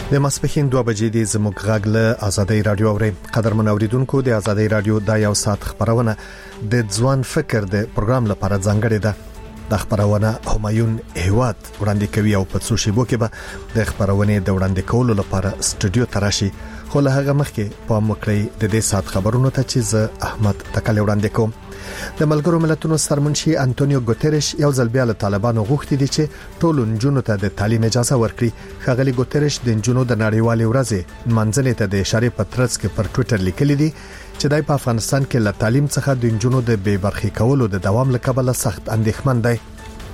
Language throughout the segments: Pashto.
د ماسپښین 2 بجې د زموږ غږ له آزادۍ رادیو اوري. قدرمن اوریدونکو، د آزادۍ رادیو د یو ساعت خبرونه د ځوان فکر د پروګرام لپاره ځانګړې ده. د خبرونه همایون هیواد وړاندې کوي او په څو شیبو کې به د خبرونه د وړاندې کولو لپاره سټوډیو تراشي. خو له هغه مخکې په مکړی د دې ساعت خبرونو ته چې زه احمد تکل وړاندې کوم. د ملګرو ملتونو سرمنشي انټونیو ګوتریش یو ځل بیا له طالبانو غوښتي دي چې ټول نجونو ته د تعلیم اجازه ورکړي. ښاغلي ګوتریش د نجونو د نړیوالې ورځې منځنۍ ته د اشاره په ترڅ کې پر ټوئیټر لیکلي دي چې دای په افغانستان کې له تعلیم څخه د نجونو د بې برخې کولو د دوام لپاره سخت اندېښمن دی.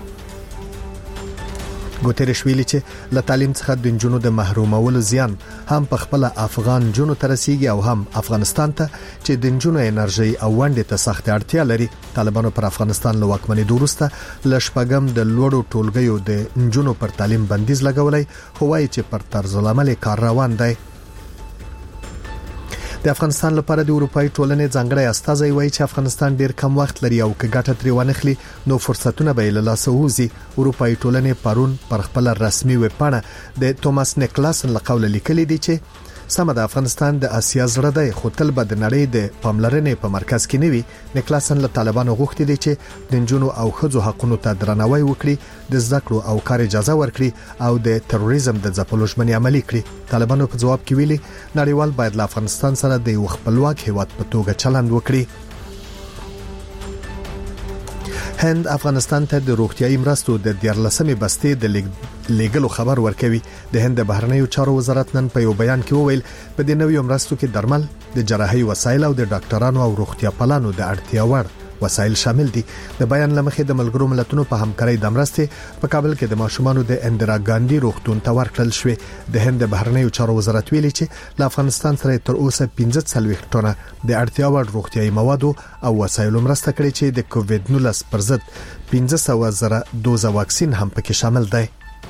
ګوتریش ویلي چې له تعلیم څخه د نجونو د محرومولو زیان هم په خپل افغان جنونو ترسيږي او هم افغانستان ته چې د نجونو انرژي او ونډه ته سخت اړتیا لري. طالبانو پر افغانستان له واکمنۍ وروسته ل شپږم د لوړو ټولګیو د نجونو پر تعلیم بندیز لګولای، خو وايي چې پر طرز العمل کار روان دی. د افغانستان لپاره د اروپאי ټولنې ځانګړی استازی وایي چې افغانستان ډیر کم وخت لري او که ګټه ترې ونخلي نو فرصتونه به له لاسه وځي. اروپאי ټولنې پرون پر خپل رسمي ویب پاڼه د توماس نیکلاسن له قوله لیکلي دي چې سمه د افغانستان د اسیا زړه دی، خو تل به د نړۍ د پاملرنې په مرکز کې نیوي. نیکلاسن له طالبانو غوښتي دي چې د نجونو او ښځو حقوقو ته درناوی وکړي، د زده کړو او کار اجازه ورکړي او د تروریزم د ځپلو ژمنې عملي کړي. طالبانو په جواب کې ویلي نړیوال باید له افغانستان سره د یو خپلواک هیواد په توګه چلند وکړي. هند افغانستان ته د روغتيایي مرستو د 14مې بستې د لیګلو خبر ورکوي. د هند بهرنیو چارو وزارت نن په یو بیان کې وویل په دې نویو مرستو کې درمل، د جراحي وسایل او د ډاکټرانو او روغتیا پالانو د اړتیا وړ وسایل شامل دي. د بیان لمخې د ملګرو ملتونو په همکارۍ د مرستې په کابل کې د ماشومانو د اندرا ګاندی روغتون ته ورکړل شوې. د هند بهرنیو چارو وزارت ویلي چې له افغانستان سره تر اوسه 15 ټنه د اړتیا وړ روغتيایي مواد او وسایل مرسته کړې چې د کووډ 19 پر ضد 15,000 دوزه واکسین هم پکې شامل دی.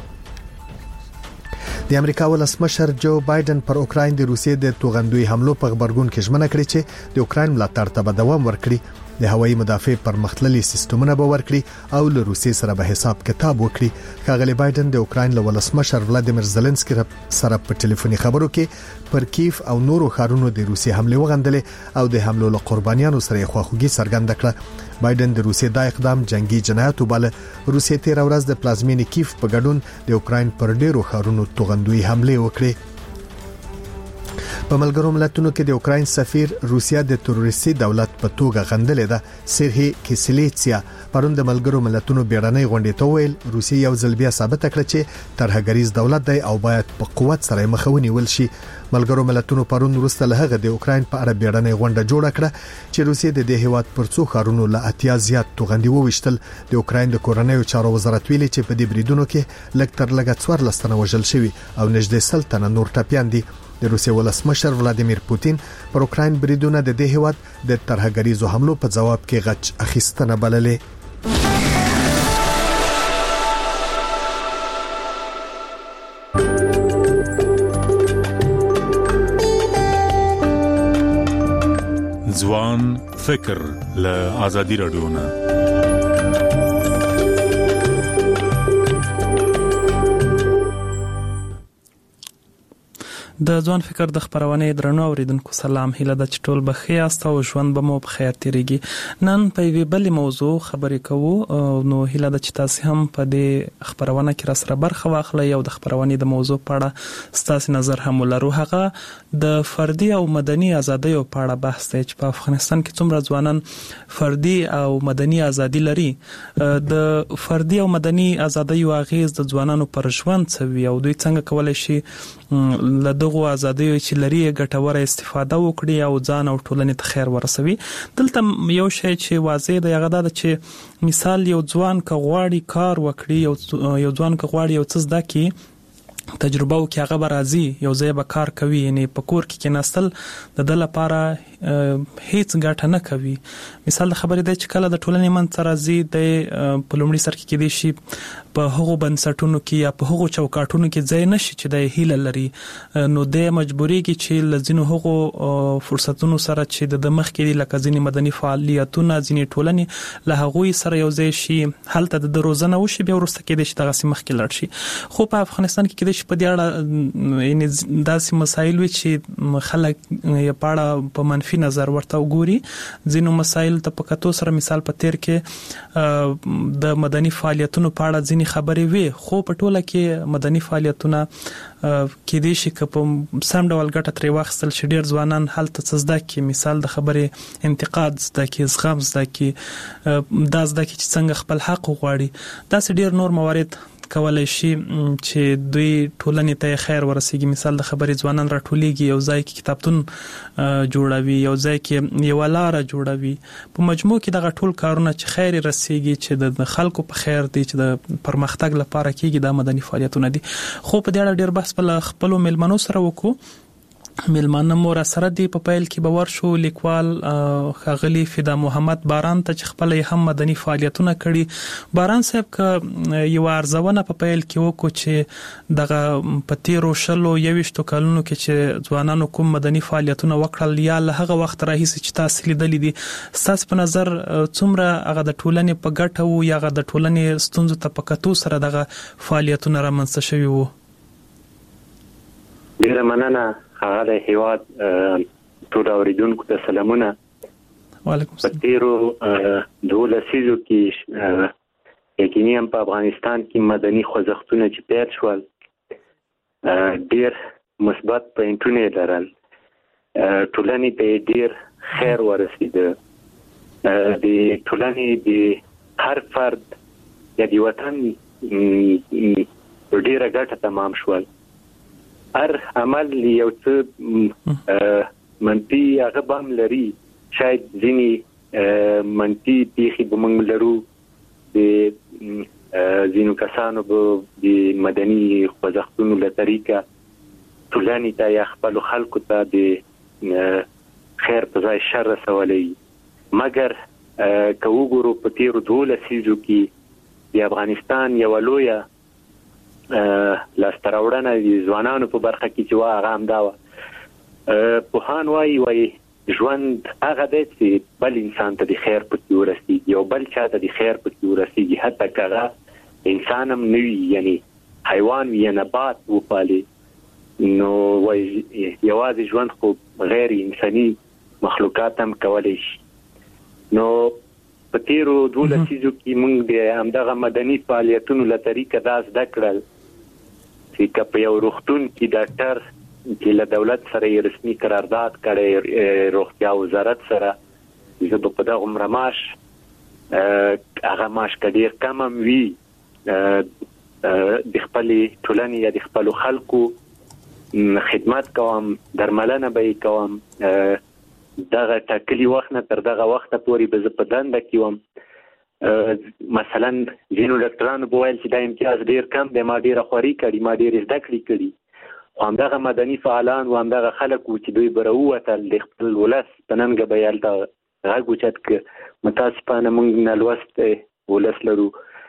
د امریکا ولسمشر جو بایدن پر اوکراین د روسیې د توغندوی حملو په خبرګون کې ژمنه کړې چې د اوکراین ملاتړ ته به دوام ورکړي، د هوایي مدافع پرمختللي سیستمونه به ورکړي او له روسیې سره به حساب کتاب وکړي. ښاغلي بایدن د اوکراین له ولسمشر ولادیمیر زيلنسکي سره په ټلیفوني خبرو کې پر کیف او نورو ښارونو د روسیې حمله وغندلې او د حملو له قربانیانو سره خواخوږي څرګنده کړه. بایدن د روسیې د اقدام جنگي جنایت وباله. روسیې تیر ورځ د پلازمینې کیف په ګډون د اوکراین پر ډیرو ښارونو توغندوی حمله وکړه. په ملګرو ملتونو کې د اوکراین سفیر روسیا د تروریستي دولت په توګه غندلې ده. سرهی کیسلیتسیا پرون د ملګرو ملتونو بیړنۍ غونډې ته ویل روسیا یو ځل بیا ثابت کړه چې ترهګریز دولت دی او باید په قوت سره مخاوني ول شي. ملګرو ملتونو پرون وروسته له هغه د اوکراین په اړه بیړنۍ غونډه جوړه کړه چې روسیا د دې هیواد پر څو ښارونو له اتیا زیات توغندي وویشتل. د اوکراین د کورنیو چارو وزارت ویلي چې په دې بریدونو کې لږ تر لږه 14 تنه وژل شوي او نږدې 100 تنه نور ټپيان دي. د روسیې ولسمشر ولادیمیر پوتین پر اوکراین بریدونه د دې هیواد د ترهګریزو حملو په جواب کې غچ اخیستنه بللې. ځوان فکر له آزادي رادیو نه. د ځوان فکر د خبرونه درنو اوریدونکو سلام، هیله ده چې ټول بخیر یاست او ژوند به مو په خیر تیریږي. نن په یوه بل موضوع خبرې کوو، نو هیله ده چې تاسو هم په دې خبرونه کې را سره برخه واخلئ او د خبرونه د موضوع په اړه ستاسو نظر هم ولرو. هغه د فردي او مدني ازادۍ په اړه بحث دی چې په افغانستان کې څومره ځوانان فردي او مدني ازادي لري. د فردي او مدني ازادۍ واغېز د ځوانانو پر ژوند څوي او دوی څنګه کولای شي له دغه ازادۍ چې لري ګټوره استفاده وکړي او ځان او ټولنې ته خیر ورسوي. دلته یو شی چې واضح دی هغه دا چې مثال یو ځوان که غواړي کار وکړي، یو ځوان که غواړي یو څه زده کړي، تجربه او کې هغه راځي یو ځای به کار کوي، یعنی په کور کې نستل د لپاره هیڅ ګټه نه کوي. مثال خبرې ده چې کله د ټولنې منځ راځي د پلومړي سر کې دي شي په هغو بنسټونو کې یا په هغو چوکاټونو کې ځای نشي چې د هیله لري، نو د مجبوريږي چې لزینو هغو فرصتونو سره چې د مخ کې لکه ځینې مدني فعالیتونه ځینې ټولنې له هغوی سره یو ځای شي، هلته د روزنه وشي، بیا ورسته کې د دغه سیمه کې لړ شي. خو په افغانستان کې د شي په دې اړه یعنی داسې مسایل وي چې خلک یې پاړه په منفي نظر ورته وګوري. ځینو مسایل ته په کتو سره مثال په تیر کې د مدني فعالیتونو په اړه ځینې خبرې وي، خو په ټوله کې مدني فعالیتونه کې دي چې په سم ډول ګټه ترې واخیستل شي. ډېر ځوانان هلته څه زده کړي، مثال د خبرې انتقاد زده کړي، زغم زده کړي، دا زده کړي چې څنګه خپل حق وغواړي. داسې ډېر نور موارد کولای شي چې دوی ټولنې ته خیر ورسیږي. مثال د خبرې ځوانان راټولېږي، یو ځای کې کتابتون جوړوي، یو ځای کې یو لار جوړوي. په مجموع کې دغه ټول کارونه چې خیر رسیږي، چې د خلکو په خیر دي، چې د پرمختګ لپاره کېږي، د مدني فعالیتونه دي. خو په دې اړه ډېر بحث په خپل ملمنو سره وکړو. ملمانه مور سره دی په پیل کې باور شو لیکوال خاغلی فدا محمد باران ته چې خپل هم مدني فعالیتونه کړي. باران صاحب ک یو ارزونه په پیل کې وکړو چې دغه پتیرو شلو 21 کلونو کې چې ځوانانو کوم مدني فعالیتونه وکړل یا له هغه وخت راهیسې چې تاسو لیدلې دي، تاسو په نظر څومره هغه د ټولنې په ګټه وو یا هغه د ټولنې ستونزو ته په کتو سره دغه فعالیتونه رامنځته شوي وو؟ ډیره مننه هغه هیواد ټول اوریدونکو ته سلامونه. وعلیکم السلام. تیرو 12 لسیزو کې یقیني هم په افغانستان کې مدني خوځښتونه چې پیل شول ډیر مثبت پوینټونه لرل، ټولنې ته ډیر خیر ورسېده. د ټولنې د هر فرد یا د وطن ډیره ګټه تمام شول. هر عمل یو څه منفي هغه بام لري، شاید ځینې منفي پیښې به موږ لرو. د ځینو کسانو به د مدني خوځښتونو له طریقه ټولنې ته یا خپلو خلکو ته د خیر په ځای شر رسولی. مګر که وګورو په تیرو 12 لسیزو کې د افغانستان یوه لویه لاسته راوړنه د ځوانانو په برخه کې چې هغه همدا وه. پوهان وایي ژوند هغه دی چې بل انسان ته د خیر پکې ورسېږي او بل چا ته د خیر پکې ورسېږي، حتی که هغه انسان هم نه وي، یعنی حیوان وي یا نبات وپالي. نو وایي یوازې ژوند خو غیر انساني مخلوقات هم کولی شي. نو په تیرو 12 لسیزو کې موږ د همدغه مدني فعالیتونو له طریقه دا زده کړل چې که په یو روغتون کې ډاکټر چې له دولت سره یې رسمي قرارداد کړی، روغتیا وزارت سره، زه به په دغه عمره معاش هغه معاش که ډېر کم هم وي د خپلې ټولنې یا د خپلو خلکو خدمت کوم، درملنه به یې کوم. دغه ټاکلي وخت نه تر دغه وخته پورې به زه په دنده کې وم. مثلا ځینو ډاکټرانو به ویل چې دا امتیاز ډېر کم دی، ما ډېره خواري کړي، ما ډېرې زده کړې کړي. خو همدغه مدني فعالان و همدغه خلک وو چې دوی به راووتل د خپل ولس په ننګه به یې هلته غږ اوچت که متاسفانه موږ نالوستی ولس لرو،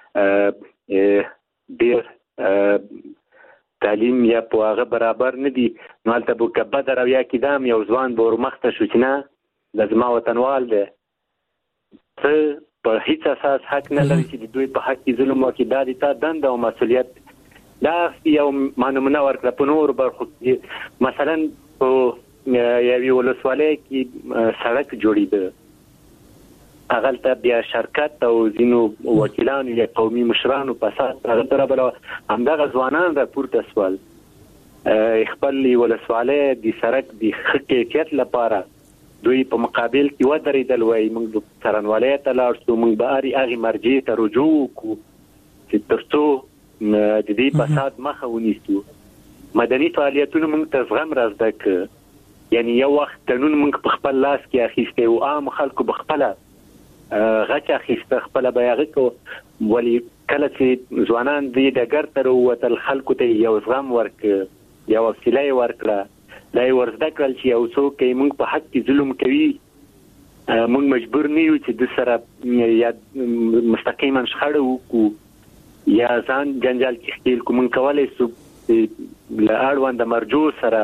ډېر تعلیم یا په هغه برابر نه دي. نو هلته به که بده رویه کېده هم یو ځوان به ورمخته شو چې نه دا زما وطنوال دی، ته په هیڅ اساس حق نه لري چې د دوی په حق کې ظلم وکړي. دا د تا دنده او مسؤلیت. دا یو ما نمونه ورکړه په نورو برخو کې. مثلا په یوې ولسوالۍ کې سړک جوړېده، هغلته بیا شرکت او ځینو وکیلانو یا قومي مشرانو په اساس هغه طرفه همدغه ځوانان راپورته سول خپل ولسوالۍ د سړک د ښه کیفیت لپاره دوی په مقابل کې ودرېدل. وایي موږ به څارنوالۍ ته لاړ شو، موږ به هغې مرجع ته رجوع وکړو چې تر څو د دې فساد مخه ونیسو. مدني فعالیتونه موږ ته زغم را زده کړه، یعنی یو وخت قانون موږ په خپل لاس کې اخیستی او عام خلکو به خپله غچ اخیسته، خپله به یې هغه کوه. ولې کله چې ځوانان دې ډګر ته راووتل، خلکو ته یو زغم ورکړه، یو حوصله یې ورکړه، دا ورزده کړل چې یو څوک موږ په حق کې ظلم کوي موږ مجبور نه یو چې د سره یا مستقیما شخړه وکړو یا ځان جنجال کې خپل کوم کولای سو له اړوند مرجو سره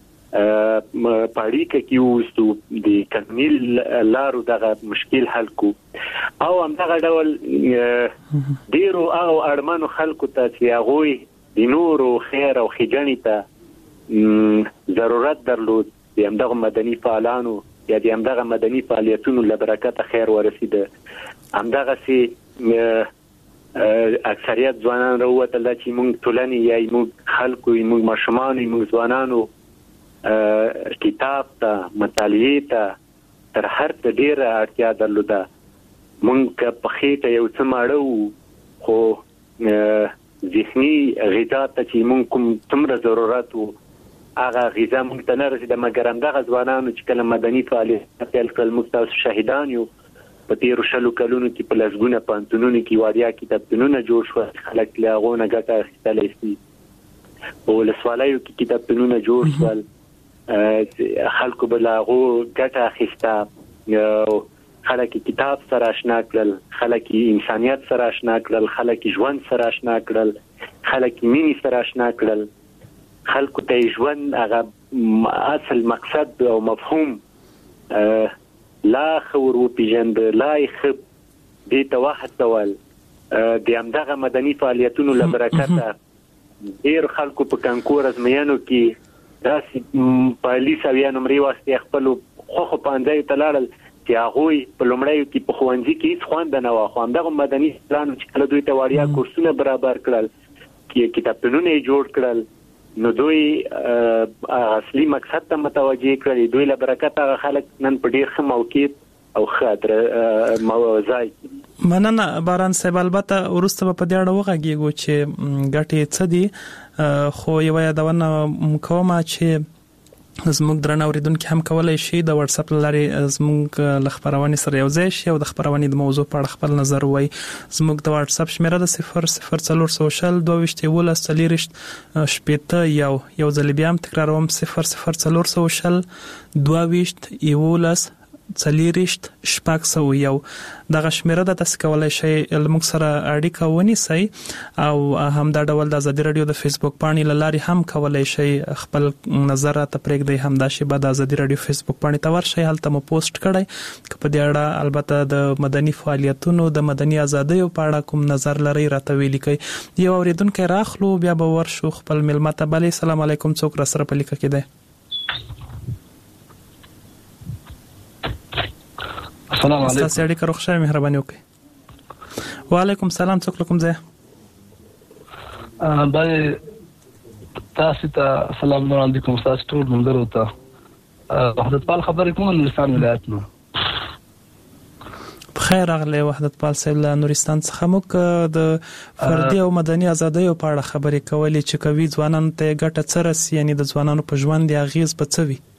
پاړیکه کې وستو د قانوني لارو دغه مشکل حل کو او همدغه ډول ډیرو او اړمنو خلکو ته چې هغه د نورو خیر او ښېګڼې ته ضرورت درلود د همدغه مدني فعالانو یا د همدغه مدني فعالیتونو له برکته خیر ورسېده همدغه سي اکثریت ځوانان راووتل چې موږ ټولنې یا موږ خلکو موږ ماشومان موږ ځوانانو کتاب ته مطالعې ته تر هر څه ډیره اړتیا درلوده موږ په خېټه یو څه ماړو خو ذهني غذا ته چې موږ کوم څومره ضرورت وو هغه غذا موږ ته نه رسېده مګر همدغه ځوانانو چې کله مدني فعالیت پیل کړل موږ تاسو شهیدان یو په تیرو 20 کلونو کې په لسګونه پوهنتونونو کې وړیا کتابتونونه جوړ شول خلک له هغو نه ګټه اخیستلی شي په ولسوالیو کې کتابتونونه جوړ شول خلکو به له هغو ګټه اخیسته خلک کتاب سره اشنا کړل خلک انسانیت سره اشنا کړل خلک ژوند سره اشنا کړل خلک مینې سره اشنا کړل خلکو ته ژوند هغه اصل مقصد او مفهوم لا خور و پیژند لا خب دې ته وهڅول د همدغه مدني فعالیتونو له برکته ډېر خلکو په کانکور ازموینو کې داسې په لیساویا نمرې واسطې خپلو خوښو پوهنځیو ته لاړل چې هغوی په لومړیو کې په ښوونځي کې هېڅ خوند نه وه خو همدغه مدني پلانو چې کله دوی ته وړیا کورسونه برابر کړل کتابتونونه یې جوړ کړل نو دوی اصلي مقصد ته متوجه کړل دوی له برکته هغه خلک نن په ډېر ښه موقعیت او ښه ځای مننه باران صاحب البته وروسته په دې اړه وغږیږو چې ګټې څه دي خو یو یادونه کومه چې زموږ درنه اوریدونکو هم کولای شي د واتس اپ لارې زموږ ل خبرونه سره یو ځای شي او د خبرونه د موضوع په اړه خپل نظر وای زموږ د واتس اپ شمیره د 00 سوشل 22 شپته یو ځل بیا هم تکراروم 00 سوشل 22 څلېرشت شپږ سو یو دغه شمیره د تاسو کولای شئ موږ سره اړیکه ونیسئ او هم دا ډول د ازادي رادیو د فیسبوک پاڼې لاري هم کولای شئ خپل نظر ته پرېږدئ هم دا شی به د ازادي رادیو فیسبوک پاڼې ته ورشئ هلته مو پوسټ کړئ که په دې اړه البته د مدني فعالیتونو د مدني ازادیو په اړه کوم نظر لرئ راته ویل کړئ یو اوریدونکو راخلو بیا به ورشو خپل ملمت بل السلام علیکم څوک را سره په لیکه کې دی السلام علیکم تاسو اړیکه روښه مهرباني وکړئ وعلیکم السلام څوک کوم ځای بای تاسو ته سلام علیکم تاسو ټول منظر وته وحدت پال خبرې کوم نورستان ولایت نو خیر اغله وحدت پال صاحب له نورستان څخه موږ د فردي او مدني ازادۍ په اړه خبرې کولې چې کوي ځوانان ته ګټه څه رسي یعنی د ځوانانو په ژوند دی اغیز په څه وي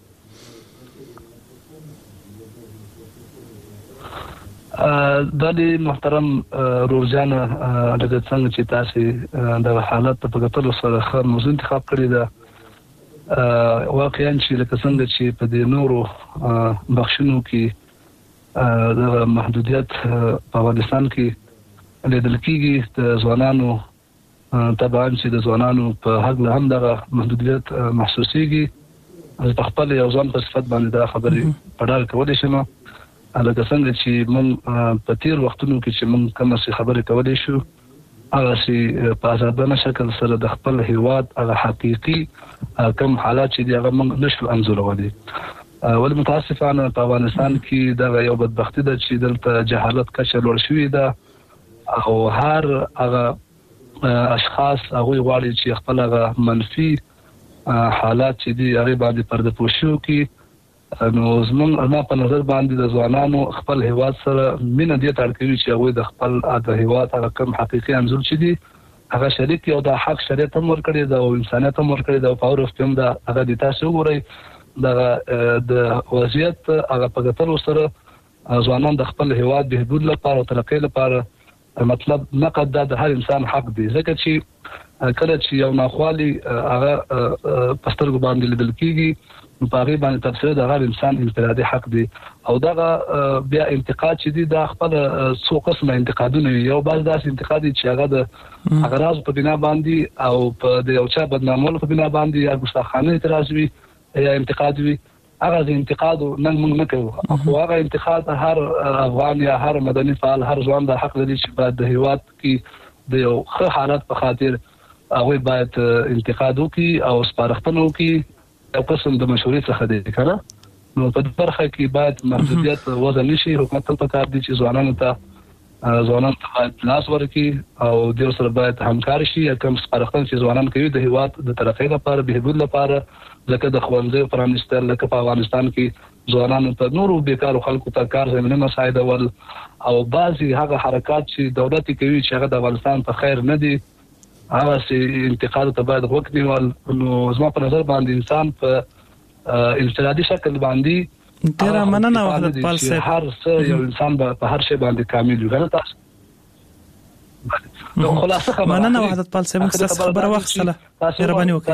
دلی محترم روزانه د څنګه چې تاسو د حالت په کتلو سره خر موضوع انتخاب کړی دا واقعا چې لکه څنګه چې په دې نورو بخښونو کې د محدودیت په افغانستان کې لیدل کېږي د ځوانانو طبعا چې د ځوانانو په حق له هم دغه محدودیت محسوسيږي په خپل یو ځان په صفت باندې دا خبرې پړال کولای شم لکه څنګه چې موږ په تیر وختونو کې چې موږ کومه خبرې کولای شو هغه چې په آزادانه شکل سره د خپل هیواد هغه حقيقي کوم حالات چې هغه موږ نشو انځورولای ول متاسفانه په افغانستان کې دا یو بدبختی ده چې دلته جهالت کچه لوړ شوې ده او هر هغه اشخاص هغه غواړي چې خپل هغه منفي حالات چې دي هغه باندې پرده پوشو کې نو زموږ په نظر باندې د ځوانانو خپل هیواد سره مینه دي تړکوي چې هغه د خپل د هیواد هغه کوم حقيقي انځور چې دي هغه شریک یو د حق شریعت هم ورکړي دا او انسانيت هم ورکړي دا پاور اف ټیم دا هغه د تاسو وګورئ د وضعیت هغه په کتلو سره ځوانان د خپل هیواد بهبود لپاره او ترقۍ لپاره مطلب نقد د هر انسان حق دی، ځکه چې کله چې یو ناخوالي هغه پسترګو باندې لیدل کیږي نو په هغه باندې تفسیر د هر انسان انفرادي حق دی. او دغه بیا انتقاد چې دی د خپل څو قسمه انتقادونه یو بعض داس انتقاد چې هغه د اغراض په بنا باندې او په د یو چا بدنامولو په بنا باندې یا ګستاخانه اعتراض وي یا انتقاد وي، هغه انتقاد نن موږ نه کوو. خو هغه انتقاد هر افغان یا هر مدني فعال هر ځوان د حق لري چې باید د هیواد کې د یو ښه حالت په خاطر هغه باید انتقاد وکړي او سپارښتنه وکړي او قسم د مشورې څخه دی کنه. نو په برخه کې باید محدودیت وضع نشي. حکومت ته پکار دي چې ځوانانو ته باید لاس ورکړي او د سره باید همکاري شي. کوم سپارښتنه چې ځوانان کوي د هیواد د ترقۍ لپاره بهبود لپاره، لکه د ښوونځیو پرانیستل، لکه په افغانستان کې ځوانانو ته نورو بیکارو خلکو ته کار زمینه مساعدول او بعضي هغه حرکات چې دولت کوي چې هغه د افغانستان په خیر نه دي، هغه سي انتقاد ته باید وکړي. نو زما په نظر باندې انسان په انفرادي شکل باندې ډیر مننه وحدت پال صاحب. هر څه یو انسان په هر شی باندې کامل وي کنه. تاسو نو خلاصه خبره مننه وحدت پال صاحب، څه خبره واخصله مهرباني وکړئ.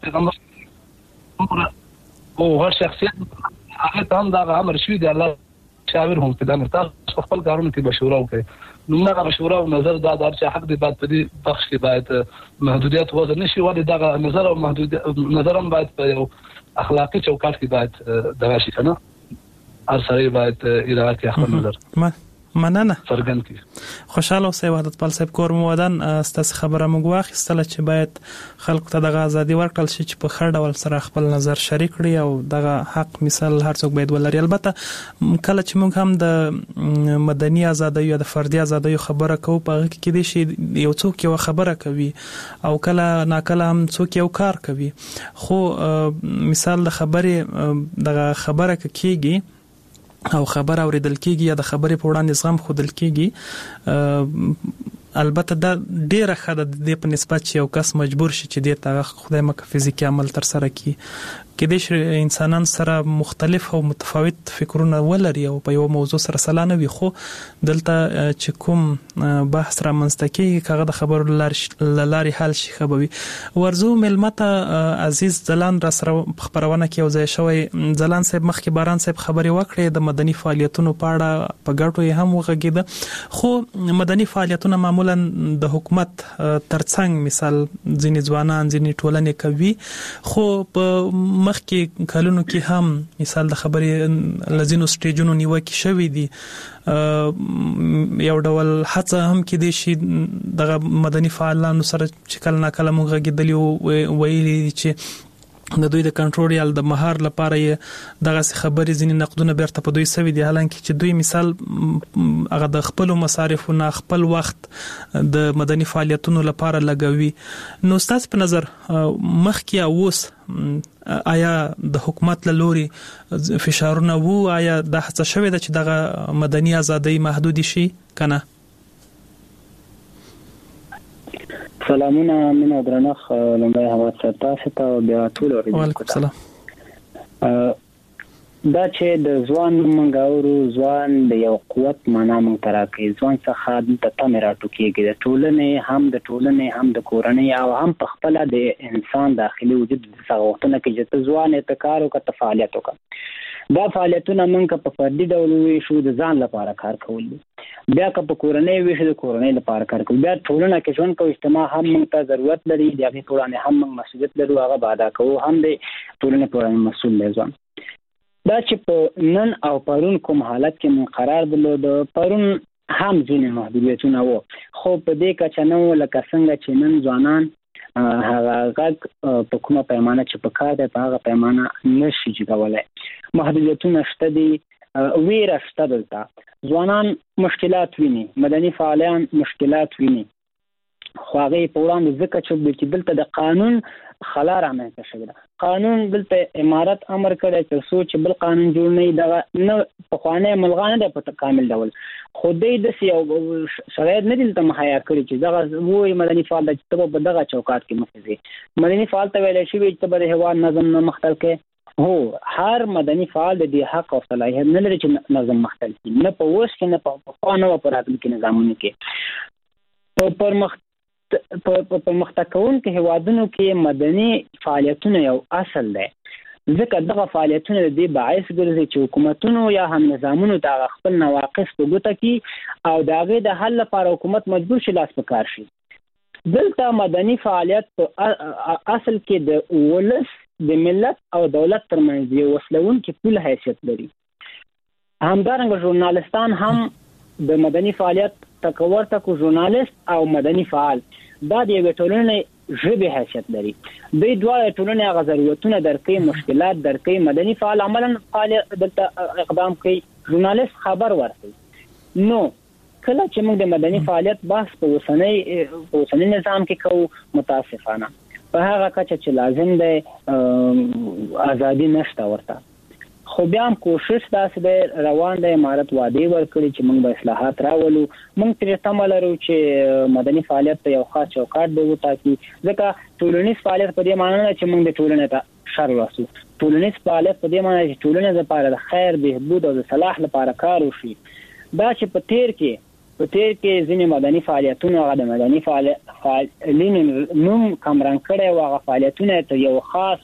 او هر شخصیت هغه ته هم دا امر شوی دی الله شاور هم په دمر تاسو خپل کارونه کې مشوره وکړئ. نو موږ مشوره او نظر دا د چې حق دی باید په دې بخش کې باید محدودیت وضع نشي، ولې دا نظر او محدودیت نظر هم باید په یو اخلاقی چوکاټ کې باید دغه شي کنه. هر سړی باید اراده کوي خپل نظر مننه څرګند کړي. خوشاله اوسئ وحدت پال صاحب. کور مو ودان ستاسو خبره موږ واخیستله چې باید خلکو ته دغه ازادي ورکړل شي چې په خړ ډول سره خپل نظر شریک کړي او دغه حق مثال هر څوک باید ولري. البته کله چې موږ هم د مدني ازادۍ یا د فردي ازادۍ خبره کوو په هغه کې دي شي یو څوک یو خبره کوي او کله ناکله هم څوک یو کار کوي، خو مثال د خبره دغه خبره کیږي او خبر اوریدل کیږي یا د خبرې په وړاندې زغم خودل کیږي. البته دا ډیره خاله د دې په نسبت چې یو کس مجبور شي چې د تاغه خدای مکه فزیکی عمل تر سره کی کې د انسانان سره مختلف او متفاوت فکرونه ولري او په یو موضوع سره سلانه وي، خو دلته چې کوم بحث را منځته کېږي د خبرو لاري حل شي خبوي. ورزو ملمته عزیز ځلان را سره خبرونه کې وځي شوی. ځلان صاحب مخکې باران صاحب خبري وکړې د مدني فعالیتونو په اړه په ګټو یې هم وغږیده، خو مدني فعالیتونه معمولا د حکومت ترڅنګ مثال ځینې ځوانان ځینې ټولنې کوي، خو په مخکې کلونو کې هم مثال د خبرې لزینو سټیجونو نیوکې شوې دي. یو ډول هڅه هم کې دي شي د مدني فعالانو سره چې کله ناکله موږ غږیدلی ویلي چې د دوی د کنټرول د مهار لپاره دغه خبرې ځینې نقدونه بیرته په دوی سوي دي، حالانکه چې دوی مثال هغه د خپل مصارفو نه خپل وخت د مدني فعالیتونو لپاره لګوي. نو ستاسو په نظر مخکې اوس آیا د حکومت له لوري فشارونه وو، آیا د هڅه شوې ده چې دغه مدني ازادي محدود شي کنه؟ سلامونه مینه درنخ لمړی هوا تاسو ته بیا ټول وعلیکم السلام. دا چې د ځوان منګاورو ځوان د یو قوت معنا مونږ تراکې ځوان څخه د تمراتو کېږي د ټولنې هم د کورنۍ او هم په خپل د انسان داخلي وجود څغوتنه کې چې ځوان اتکار او فعالیت وکړي. دا فعالیتونه مونږ په فردي ډول ویشو د ځان لپاره کار کول، بیا که په کورنۍ ویشو د کورنۍ لپاره کار کول، بیا ټولنه کې ژوند کوي اجتماع هم مونږ ته ضرورت لري، د هغې په وړاندې هم مونږ مسؤلیت لرو، هغه به ادا کوو، هم د ټولنې په وړاندې مسؤل دی ځوان. دا چې په نن او پرون کوم حالت کې مونږ قرار درلود، پرون هم ځینې محدودیتونه وو، خو په دې کچه نه وو لکه څنګه چې نن ځوانان هغه غږ په کومه پیمانه چې په کار دی په هغه پیمانه نشي جوړولی. محدودیتونه شته دي، ویره شته، دلته ځوانان مشکلات ویني، مدني فعالان مشکلات ویني، خو هغه په وړاندې ځکه چې دلته د قانون خلا رامنځته شوې ده. قانون دلته امارت امر کړی چې څو چې بل قانون جوړ نه دغه نه پخوانی ملغانه ده په کامل ډول، خو دې د یو شرایط نه دلته مهیا کړی چې دغه وایي مدني فعال چې په دغه چوکاټ کې مخزي مدني فعال ته ویل شي چې په هوا نظم نه مختل کې هو هر مدني فعال د دې حق او صلاحیت نه لري چې نظم مختل کړي، نه په اوس کې نه په قانون او پراتل کې نظامونه کې. په پرمختګ کوونکو هیوادونو کې مدني فعالیتونه یو اصل دی، ځکه دغه فعالیتونه د دې باعث ګرځي چې حکومتونو یا هم نظامونو د خپل نواقص په ګوته کې او د هغې د حل لپاره حکومت مجبور شي لاس په کار شي. دلته مدني فعالیت په اصل کې د ولس د ملت او دولت ترمنځ یو وصلونکي پول حیثیت لري. همدارنګه ژورنالستان هم د مدني فعالیت تکور تکو ژورنالست او مدني فعال دا د یوې ټولنې ژبې حیثیت لري. دوی دواړه ټولنې هغه ضرورتونه درکوي، مشکلات درکوي. مدني فعال عملاً دلته اقدام کوي، ژورنالست خبر ورکوي. نو کله چې موږ د مدني فعالیت بحث په اوسنی نظام کې کوو، متاسفانه په هغه کچه چې لازم دی ازادي نشته ورته. خو بیا هم کوشش داسې دی روان دی، امارت وعدې ورکړي چې موږ به اصلاحات راولو. موږ ترې تمه لرو چې مدني فعالیت ته یو خاص چوکاټ به وټاکي، ځکه ټولنیز فعالیت په دې معنی نه چې موږ د ټولنې ته شر رسو. ټولنیز فعالیت په دې معنی چې ټولنې لپاره د خیر، بهبود او د صلاح لپاره کار وشي. دا چې په تیر کې ځینې مدني فعالیتونه هغه د مدني فعالینو نوم کمرنګ کړی و، هغه فعالیتونه ته یو خاص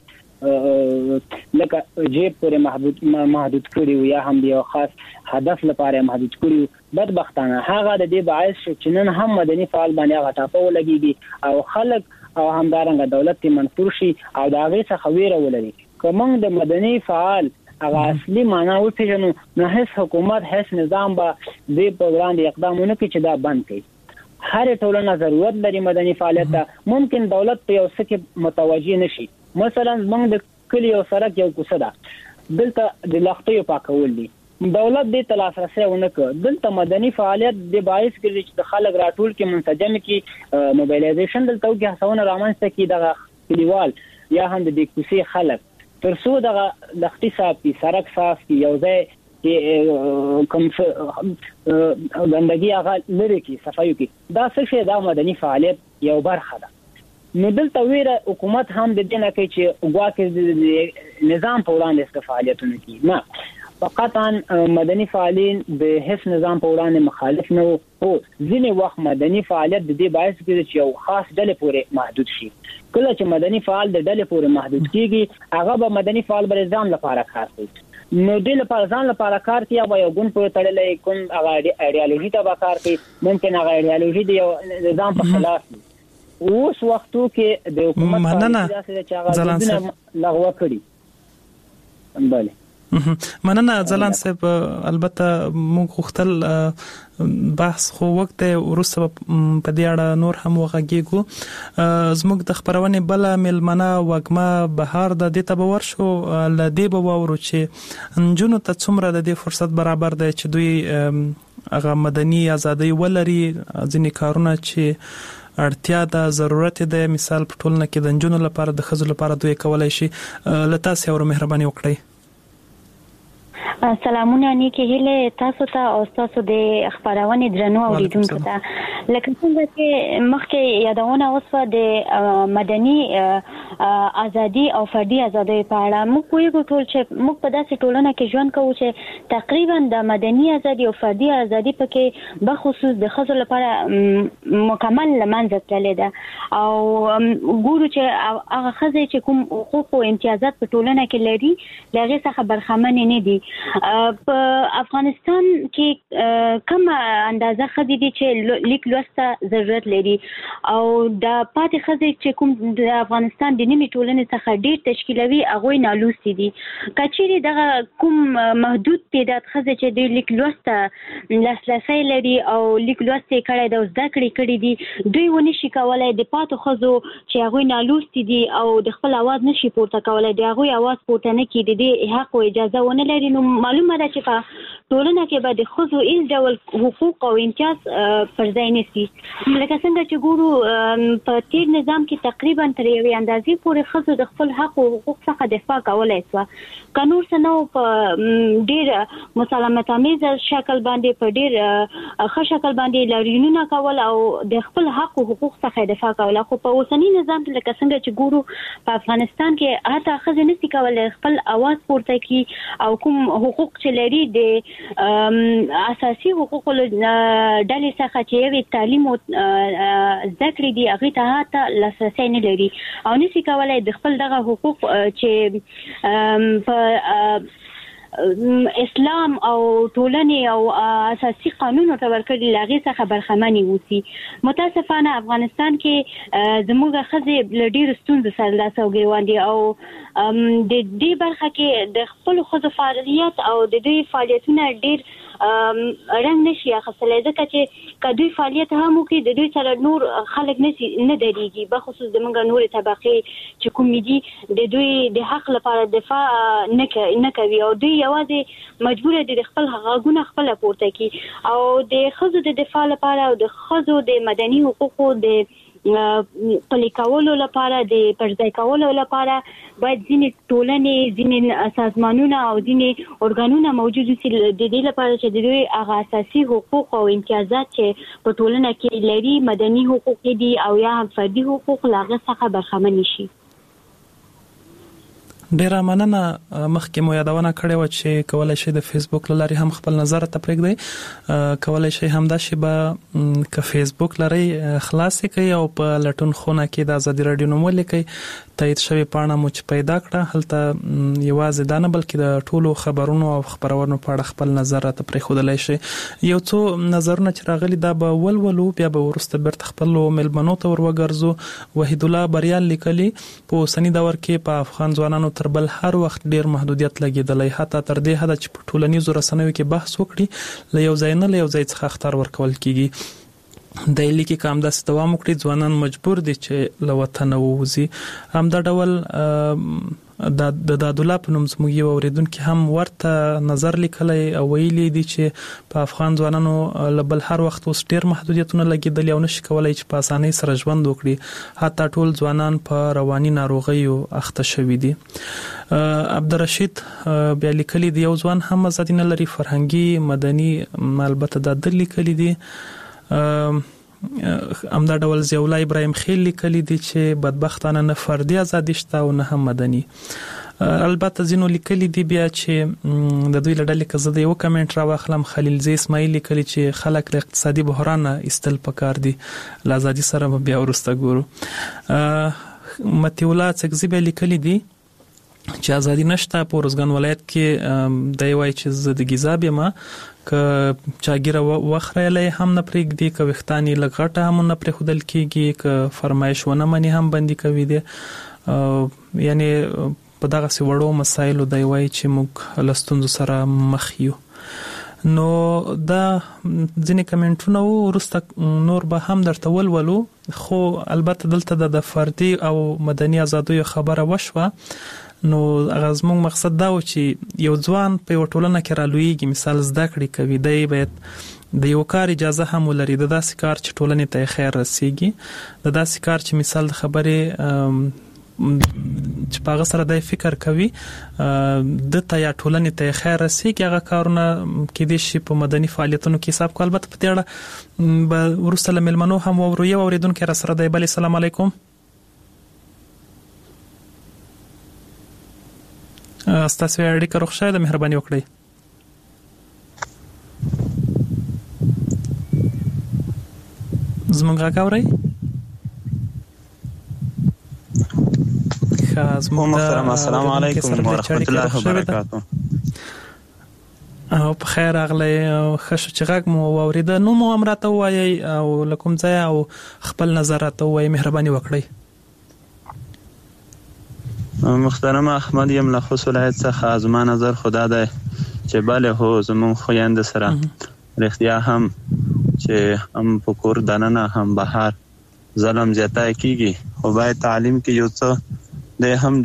لکه جیب پورې محدود کړي و یا هم د یو خاص هدف لپاره محدود کړي و. بدبختانه هغه د دې باعث شو چې نن هم مدني فعال باندې هغه ټاپه ولګېږي او خلک او همدارنګه دولت ته منفور شي او د هغې څخه ویره ولري. که موږ د مدني فعال هغه اصلي معنا وپېژنو، نو هیڅ حکومت، هیڅ نظام به دې په وړاندې اقدام ونه کړي چې دا بند کړي. هر ټولنه ضرورت لري مدني فعالیت ته. ممکن دولت په یو څه کې متوجه نشي. مثلا موږ د کلی یو سړک یو کوڅه ده، دلته د لښتیو پاکول دي، دولت دې ته لاسرسی ونه کړ. دلته مدني فعالیت د باعث ګرځي چې د خلک راټول کې منسجم کې موبایلایزیشن دلته وکړي، هڅونه رامنځته کړي دغه کلیوال یا هم د دې کوڅې خلک، ترڅو دغه لښتي صاف کړي، سړک صاف کړي، یو ځای کې کوم ګندګي هغه لرې کړي، صفایي کړي. دا څه شی دا مدني فعالیت یو برخه ده. نو دلته ویره حکومت هم د دې نه کوي چې ګواکې نظام په وړاندې فعالیتونه کوي. نه، فقط مدني فعالین د هیڅ نظام په وړاندې مخالف نه وو. ځینې وخت مدني فعالیت د دې باعث کېږي چې یو خاص ډلې پورې محدود شي. کله چې مدني فعال د ډلې پورې محدود کېږي، هغه به مدني فعال بل ځان لپاره کار کوي. نو دې لپاره ځان لپاره کار کوي، هغه یو ګوند پورې تړلی، کوم هغه ایډیالوژي ته به کار کوي. ممکن هغه ایډیالوژي د یو نظام په خلاف وي. اوس وختو کې د حکومت داسې چې هغه لغوه کړي. بله، مننه ځلان صاحب. البته موږ غوښتل بحث خو وخت وروسته په دې اړه نور هم وغږیږو. زموږ د خبرونې بل ملمنه وګما بهار د دې تبور شو ل دې به وورو چې نجونو ته څومره د دې فرصت برابر دی چې دوی هغه مدني ازادي ولري، ځینې کارونه چې اړتیا ده، ضرورت ده، مثال په ټولنه کې د نجونو لپاره، د ښځو لپاره دوی کولای شي. لته سره مهرباني وکړئ. سلامونه نیکی هیله تاسو ته او تاسو د خبرونه درنو اوریدونکو ته. لکه څنګه چې مخکې یادونه وسوه د مدني ازادي او فردي ازادي په اړه، موږ پوهیږو ټول چې موږ په داسې ټولنه کې ژوند کوو چې تقریبا د مدني ازادي او فردي ازادي پکې بخصوص د ښځو لپاره مکمل لمنځه تللې ده. او ګورو چې هغه ښځې چې کوم حقوق او امتیازات په ټولنه کې لري، له هغې څخه برخمن نه دي. په افغانستان کې کوم اندازه ښځې دي چې لیک لوسته ضرورت لري، او د پاتې ښځې چې کوم د افغانستان د نیمې ټولنې څخه ډېر تشکیلوي، هغوی نالوستي دي. که چیرې دغه کوم محدود تعداد ښځې چې د لیک لوسته لاسرسی لري او لیک لوست یې کړی ده او زده کړې کړي دي، دوی ونه شي کولی د پاتې ښځو چې هغوی نالوستي دي او د خپل اواز نشي پورته کولی، د هغوی اواز پورته نه کړي، د دې حق او اجازه ونه لري. نو معلومه ده چې په ټولنه کې به د ښځو هیڅ ډول حقوق او امتیاز پر ځای نشي. لکه څنګه چې ګورو په تیر نظام کې تقریبا تر یوې اندازې هغه پورې خزو د خپل حق او حقوق څخه دفاع کولای شو. قانون سنو په ډیر مسالمت امیز شکل باندې په ډیر ښه شکل باندې لارینونه کول او د خپل حق او حقوق څخه دفاع کول. خو په اوسنی نظام کې لکه څنګه چې ګورو په افغانستان کې حتی خزه نشي کولای خپل اواز پورته کړي او کوم حقوق چې لري د اساسي حقوقو ډلې څخه چې یو تعلیم او ذکر دي هغه ته حتی لاسرسي نه لري او نشي کولای د خپل دغه حقوق چې په اسلام او ټولنې او اساسي قانون ته ورکړي لاغي څخه برخمنې وسی. متاسفانه افغانستان کې زموږ خزه لډیر ستونزې سره لاس او ګریوان دي او د دې برخه کې د خپل خزه فعالیت او د دې فعالیتونه ډیر رنګ نشي اخیستلای ځکه چې کدوې فعالیت هم کوي د دوی سره نور خلک نه درېږي بخصوص د موږ نور طبقه چې کوم دي د دوی د حق لپاره دفاع نه کوي او دوی یوازې مجبور دي د خپل حقوقونه خپل پورته کوي او د خزو د دفاع لپاره او د خزو د مدني حقوقو د پلي کولو لپاره د پرځای کولو لپاره باید ځینې ټولنې ځینې سازمانونه او ځینې ارګانونه موجود وي د دې لپاره چې د دوی هغه اساسي حقوق او امتیازات چې په ټولنه کې لري مدني حقوق دي او یا هم فردي حقوق لاغه څخه برخمن شي. ډیره مننه. مخکې مو یادونه کړې و چې کولای شئ د فیسبوک لاري هم خپل نظر ته پرېږدئ. کولای شئ هم دا شی به ک فیسبوک لري خلاص کړئ او په لټون خونه کې د ازادي رادیو نوم ولیکئ. تایید شوی پاڼه مو چې پیدا کړه هلته یوازې دا نه بلکې د ټولو خبرونو او خبرونو په اړه خپل نظر ته پرېښودلای شئ. یو څو نظرونه چې راغلي دا به ولولو بیا به وروسته بیرته خپل ملمنو ته ورګرځو. وحید الله بریال لیکلي په اوسنی دور کې په افغان ځوانانو تر بل هر وخت ډیر محدودیت لګیدلی حتی تر دې حد چې په ټولنیزو رسنیو کې بحث وکړي له یو ځای نه له یو ځای څخه اخطار ورکول کیږي. د لیکي کام داس دوام وکړي ځوانان مجبور دي چې له وطن ووځي. هم دا ډول د دادولا په نوم زموږ یو اوریدونکو هم ورته نظر لیکلی او ویلي دي چې په افغان ځوانانو له بل هر وخت اوس ډیر محدودیتونه لګیدلي او نشي کولای چې په اسانۍ سره ژوند وکړي حتی ټول ځوانان په رواني ناروغیو اخته شوي دي. عبدالرشید بیا لیکلی دی یو ځوان هم ازادي نه لري فرهنګي مدني البته د دل لیکلی دی. امدا ډول زیولا ابراهیم خیل لیکلی دی چې بدبختانه نه فردي ازادي شته او نه هم مدني. البته زینو لیکلی دی بیا چې د دوی لړل کې زده یو کمنټ را واخلم. خلیل زی اسماعیل لیکلی چې خلک له اقتصادي بحران استل پکار دي له ازادي سره بیا ورسته ګورو. متیولا څخه لیکلی دی چې ازادي نشته په روزګان ولایت کې د وای چې زه د گیزاب یم ک چاګیره وخرهلې هم نه پرېږدي ک وختانی لغټه هم نه پرېخدل کیږي ک فرمایش ونه منی هم بندي کوي دي. یعنی په دغه څه وړو مسایلو د وای چې موږ لستونزو سره مخ یو. نو دا ځینې کمنټونه ورسته نور به هم درته ولولو خو البته دلته د فردي او مدني ازادۍ خبره وشوه. نو غزمون مقصد دا و چې یو ځوان په یو ټولنه کې رالویږي مثال زده کړې کوي دی باید د یو کار اجازه هم ولري د داسې کار چې ټولنې ته خیر رسیږي د داسې کار چې مثال د خبرې چې په هغه سره د فکر کوي د ته یا ټولنې ته خیر رسیږي هغه کارونه کې د شي په مدني فعالیتونو کې حساب کو. البته په دې اړه به ورسره ملمنو هم ورو یو اوریدونکو را سره دی. بل السلام علیکم. ستاسو اړیکه روښه ده مهرباني وکړئ. زمونږ غاوري محترم السلام علیکم ورحمت الله وبرکاته. او په خیر اغلی خشو چې غږ مو واوریده نو مو امراته وایي او لکم ځای او خپل نظرات وایي مهرباني وکړئ. محترم احمد یم له خوست ولایت څخه. زما نظر خدا ده چې بله هو زمون خویند سره رښتیا هم چې هم په کور دننه هم بهر ظلم زیاته کیږي خو باید تعلیم کې یو څه د هم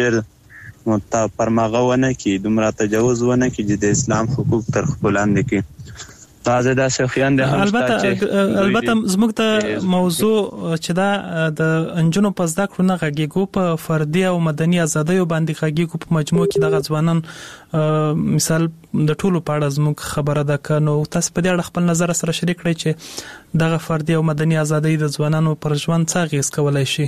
ډېر پرمغه ونه کی دومره تجاوز ونه کی چې د اسلام حقوق تر خپل لاندې کی تازه داسې خويندې هم البته زموږ ته موضوع چې دا د انجونو په زده کړو نه غږیږو په فردي او مدني ازادیو باندې غږیږو په مجموع کې د ځوانان مثال د ټولو په اړه زموږ خبره ده کنو تاسو په دې اړه خپل نظر سره شریک کړئ چې دغه فردي او مدني ازادۍ د ځوانانو پر ژوند څه اغیز کولای شي.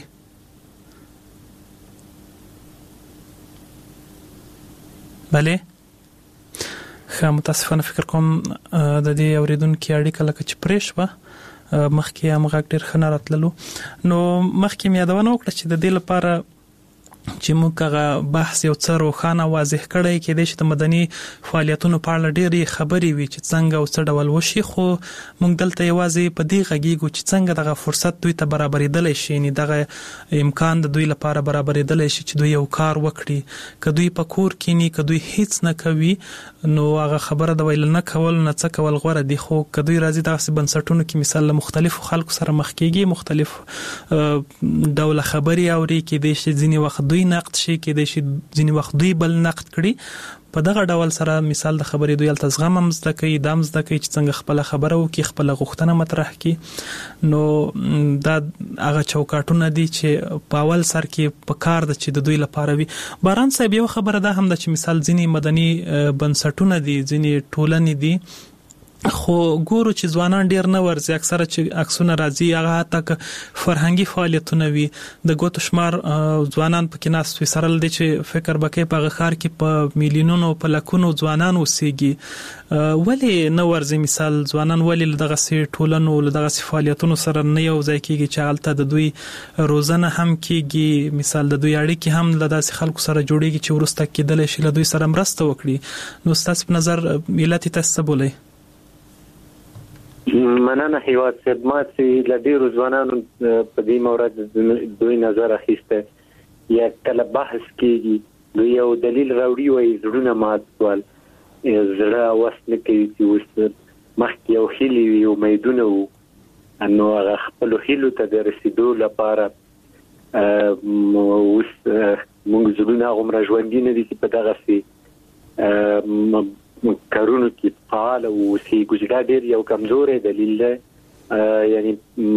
بله متاسفانه فکر کوم د دې اوریدونکو اړیکه لکه چې پرېښ و مخکې هم غږ ډېر ښه نه راتللو نو مخکې مې یادونه وکړه چې د دې لپاره چې موږ هغه بحث یو څه روښانه واضح کړی کې د شته مدني فعالیتونو په اړه ډېری خبرې وي چې څنګه او څه ډول وشي خو موږ دلته یوازې په دې غږیږو چې څنګه دغه فرصت دوی ته برابرېدلی شي یعنې دغه امکان د دوی لپاره برابرېدلی شي چې دوی یو کار وکړي که دوی په کور کینی که دوی هیڅ نه کوي نو هغه خبره د ویل نه کول نه څه کول غوره دي خو که دوی راځي دغسې بنسټونو کې مثال له مختلفو خلکو سره مخ کېږي مختلف ډوله خبرې اوري کېدای شي ځینې وخت دوی نقد شي کېدای شي ځینې وخت دوی بل نقد کړي په دغه ډول سره مثال د خبرې دوی هلته زغم هم زده کوي دا هم زده کوي چې څنګه خپله خبره وکړي خپله غوښتنه مطرح کړي نو دا هغه چوکاټونه دي چې په اول سر کې په کار ده چې د دوی لپاره وي. باران صاحب یو خبره ده هم ده چې مثال ځینې مدني بنسټونه دي ځینې ټولنې دي خو ګورو چې ځوانان ډیر نه ورځي اکثره چې عکسونه راځي هغه حتی فرهنګي فعالیتونه وي د ګوتو شمار ځوانان پکې ناست وي سره لدې چې فکر بکې په غخار کې په میلیونونو په لکونو ځوانان اوسېږي ولې نه ورځي مثال ځوانان ولې دغه سي ټولنو دغه سي فعالیتونو سره نه یو ځای کېږي چې حالت د دوی روزنه هم کېږي مثال د دوی اړیکې هم له داسې خلکو سره جوړېږي چې ورسته کېدلی شي له دوی سره مرسته وکړي نو ستاسو په نظر علت یې تاسو څه بولئ؟ مننه هیواد صاحب ما چې له ډېرو ځوانانو په دې مورد دوی نظر اخیسته یا کله بحث کېږي دوی یو دلیل راوړي وایي زړونه مات شول زړه وس نه کوي چې اوس مخکې یو هیلې وي امیدونه وو نو هغه خپلو هیلو ته د رسېدو لپاره اوس موږ زړونه هغومره ژوندي نه دي چې په دغسې کارونو کې فعال اوسي ګوزګا ډېر یو کمزورې دلیل ده یعنی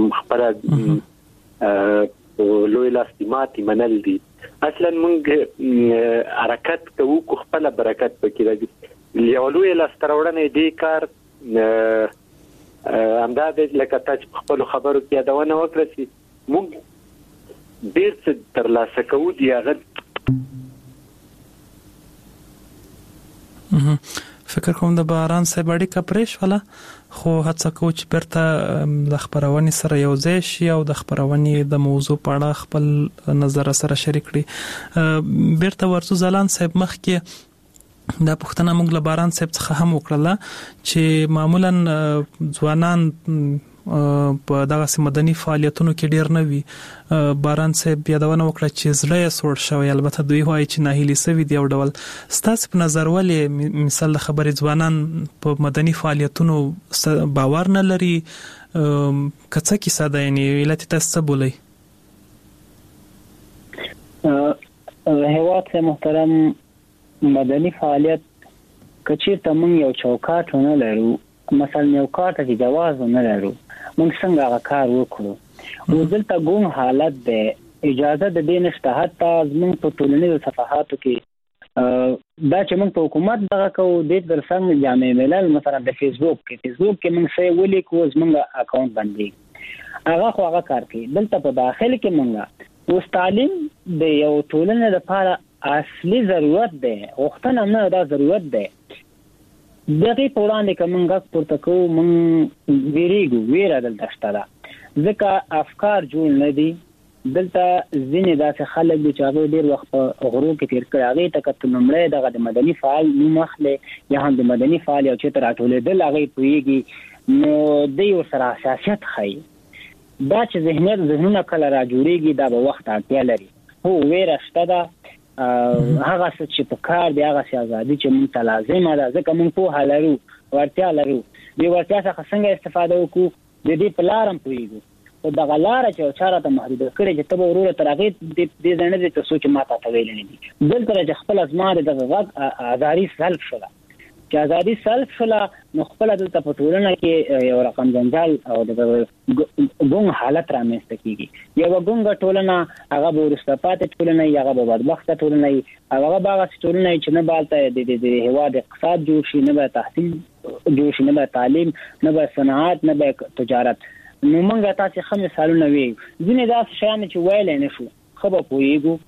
خبره لوی لاستیماتي منل دي اصلا موږ حرکت کوو کو خپل برکت پکې راځي یو لوی لاستراوړنې دی کار همدا د لکه تاسو خپل خبرو کې یادونه وکړه چې موږ ډېر څه ترلاسه کوو دی هغه فکر کوم د باران صاحب اړیکه پرېښ وله خو هڅه کوو چې بیرته د خبرونې سره یو ځای شي او د خبرونې د موضوع په اړه خپل نظر سره شریک کړي بیرته ورځو ځلان صاحب مخکې دا پوښتنه موږ له باران صاحب څخه هم وکړله چې معمولا ځوانان په دغه مدني فعالیتونو کې ډیر نه وي باران صاحب یادونه وکړه چې زړه یې سوړ شوی البته دوی وایي چې ناهیلي سوي دی او ډول ستاسو په نظر ولې مثال د خبرې ځوانان په مدني فعالیتونو باور نه لري که څه کیسه ده یعنې علت تاسو څه بولئ؟ هیواد محترم مدني فعالیت که چېرته موږ یو چوکاټ ونه لرو مثلا یو کار ته جواز نه لرو موږ څنګه هغه کار وکړو او دلته ګوم حالت ده اجازه د دې نشته حتی زموږ په ټولنیزو صفحاتو کې دا چې موږ په حکومت دغه کوو د درسنګ جامع ملل مثلا د فیسبوک کې موږ څه ولیکو زموږ اکاونټ باندې هغه خو هغه کار کوي دلته په داخل کې موږ اوس تعلیم د یو ټولنې لپاره اصلي ضرورت ده وختونه نه دا ضرورت ده دغه په وړاندې کوم غږ پورته کوو مونږ ویریږو ویره دلته شته ده ځکه افکار جوړ نه دي دلته ځینې داسې خلک دي چې هغوی ډېر وخت په غرو کې تېر کړی هغوی ته که ته لومړی دغه د مدني فعال نوم اخلې یا هم د مدني فعال یو چېرته راټولېدل هغوی پوهېږي نو دوی ورسره حساسیت ښایي دا چې ذهنونه کله را جوړېږي دا به وخت اړتیا لري هو ویره شته ده هغه څه چې په کار دی هغه سي ازادي چې موږ ته لازمه ده ځکه موږ پوهه لرو ورتیا لرو دې ورتیا څخه څنګه استفاده وکړو د دې په لار هم پوهېږو او دغه لاره چې چاره ته محدوده کړې چې ته به وروره تر هغې دې ځای نه دی تر څو چې ما ته ویلي نه دي دلته چې خپله زما د دغه غږ ازاري سلب شوله چې ازادي سلب شله نو خپل دلته په ټولنه کې یو رقم جنجال او د ګونګ حالت رامنځته کیږي. یو ګونګ ټولنه هغه ورسته پاتې ټولنه هغه به بدبخته ټولنه هغه باغ ټولنه چې نه بالته د هواد اقتصاد جوړ شي، نه به تحصیل جوړ شي، نه به تعلیم، نه به صنعت، نه به تجارت. نو موږ تاسو خمس سالونه وی ځینې داسې شیان چې ویل نه شو خبر پوېګو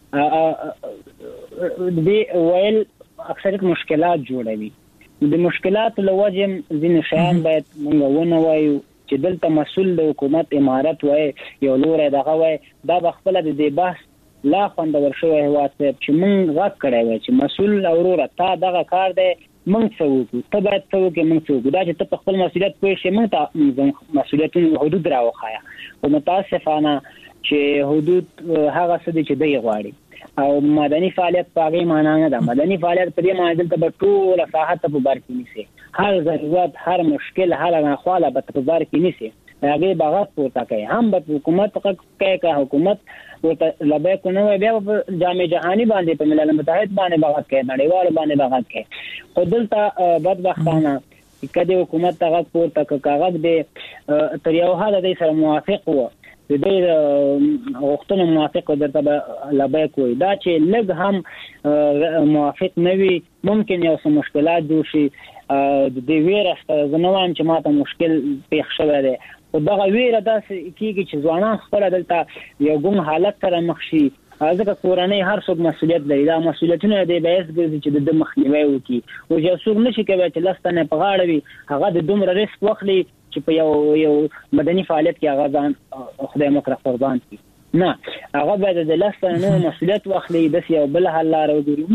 د ویل اکثریت مشکلات جوړوي. د مشکلات لوجه ځینې شیان باید موږ ونه وایو چې دلته مسول د حکومت امارت وای یو لور دغه وای دا بخپل د دې بحث لا خوندور شوی هوا چې موږ غږ کړی وای چې مسول اورور تا دغه کار دی موږ څوک ته باید څوک موږ څوک دا چې ته خپل مسولیت کوی شي موږ ته مسولیتونو حدود راوخایا. او متاسفانه چې حدود هغه څه دي چې دی غواړي او مدني فعالیت په هغه معنا نه ده. مدني فعالیت په دې معنی دلته به ټول ساحت په بار کې نیسي، هر ضرورت، هر مشکل، هر غواړه به په بار کې نیسي، هغه بغاوت پورته کوي. هم به حکومت کوي که حکومت ورته لبه کو نه بیا په جامع جهاني باندې په ملل متحد باندې بغاوت کوي، نړیوال باندې بغاوت کوي. خو دلته بدبختانه کله حکومت هغه پورته کاغذ به تر یو حد د سره موافق وو د دې غوښتنو موافق درته لبه کوي. دا چې لږ هم موافق نه وي ممکن یو څه مشکلات جوړ شي. د دې ویره زنوام چې ماته مشکل پیښ شوی دی او دغه ویره داسې کیږي چې ځوانان خپل دلته یو ګون حالت سره مخ شي. ځکه کورنۍ هر څوک مسولیت لري، دا مسولیتونه د بیس ګرځي چې د مخنیوي وکړي او چې څوک نشي کوي چې لستنه په غاړه وي هغه د دومره ریسک واخلي چې په یو مدني فعالیت کې هغه ځان خدای مکرم قربان کړي. نه هغه باید د لستنه مسولیت واخلي د یو بل حل لار وګوري.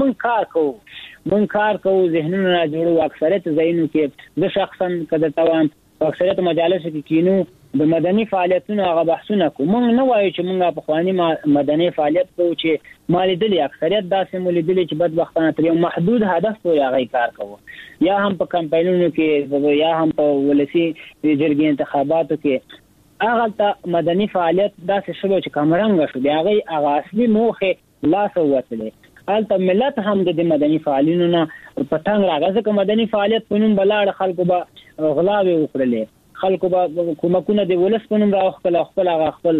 من کار کوو ذهنونه جوړو. اکثریت ځایونو کې د شخصا کده توان اکثریت مجالس کې کینو د مدني فعالیتونو هغه بحثونه کوو. موږ نه وایو چې موږ په خواني مدني فعالیت کوو چې مالي دلی اکثریت داسې مولدلی چې بدبختانه تر یو محدود هدف پورې هغه کار کوو، یا هم په کمپاینونو کې یا هم په ولسی جرګې انتخاباتو کې هغه ته مدني فعالیت داسې شوه چې کمرنګ شو. دی هغه اصلي موخه لاس ووتلې. البته ملت هم د مدني فعالینو نه پټنګ راغی ځکه مدني فعالیت په نوم بلاړ خلکو به غلاوي وکړلې، خلکو به کومکونه د ولس په نوم راوخل خپل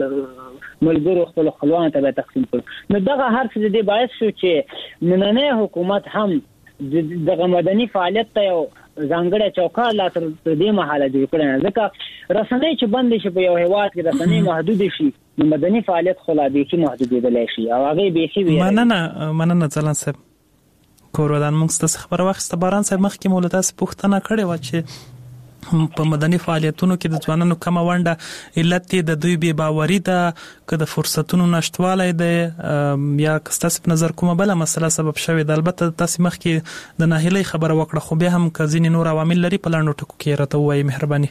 ملګرو خپل خپلوان ته تقسیم کړ. نو دغه هر څه د باعث شو چې نننې حکومت هم دغه مدني فعالیت ته یو ځانګړی چوکاټ لا تر دې مهاله جوړ کړی. ځکه رسنۍ چې بند شي په یو هیواد کې رسنۍ محدود شي نو مدني فعالیت خو لا به محدودېدلی شي او هغه به شي. مننه ځلان صاحب کورودان موږ ستاسو خبره واخیسته. باران صاحب مخکې مولتاس پوښتنه کړې و چې په مدني فعالیتونو کې د ځوانانو کم ونډه علت د دوی بې باوري ده که د فرصتونو نشټوالی دی یا که ستاسو په نظر کومه بله مسله سبب شوې ده. البته تاسو مخکې د ناهیلۍ خبره وکړه خو بیا هم که ځینې نور عوامل لري په لاندو ټکو کې راته ووایي مهرباني.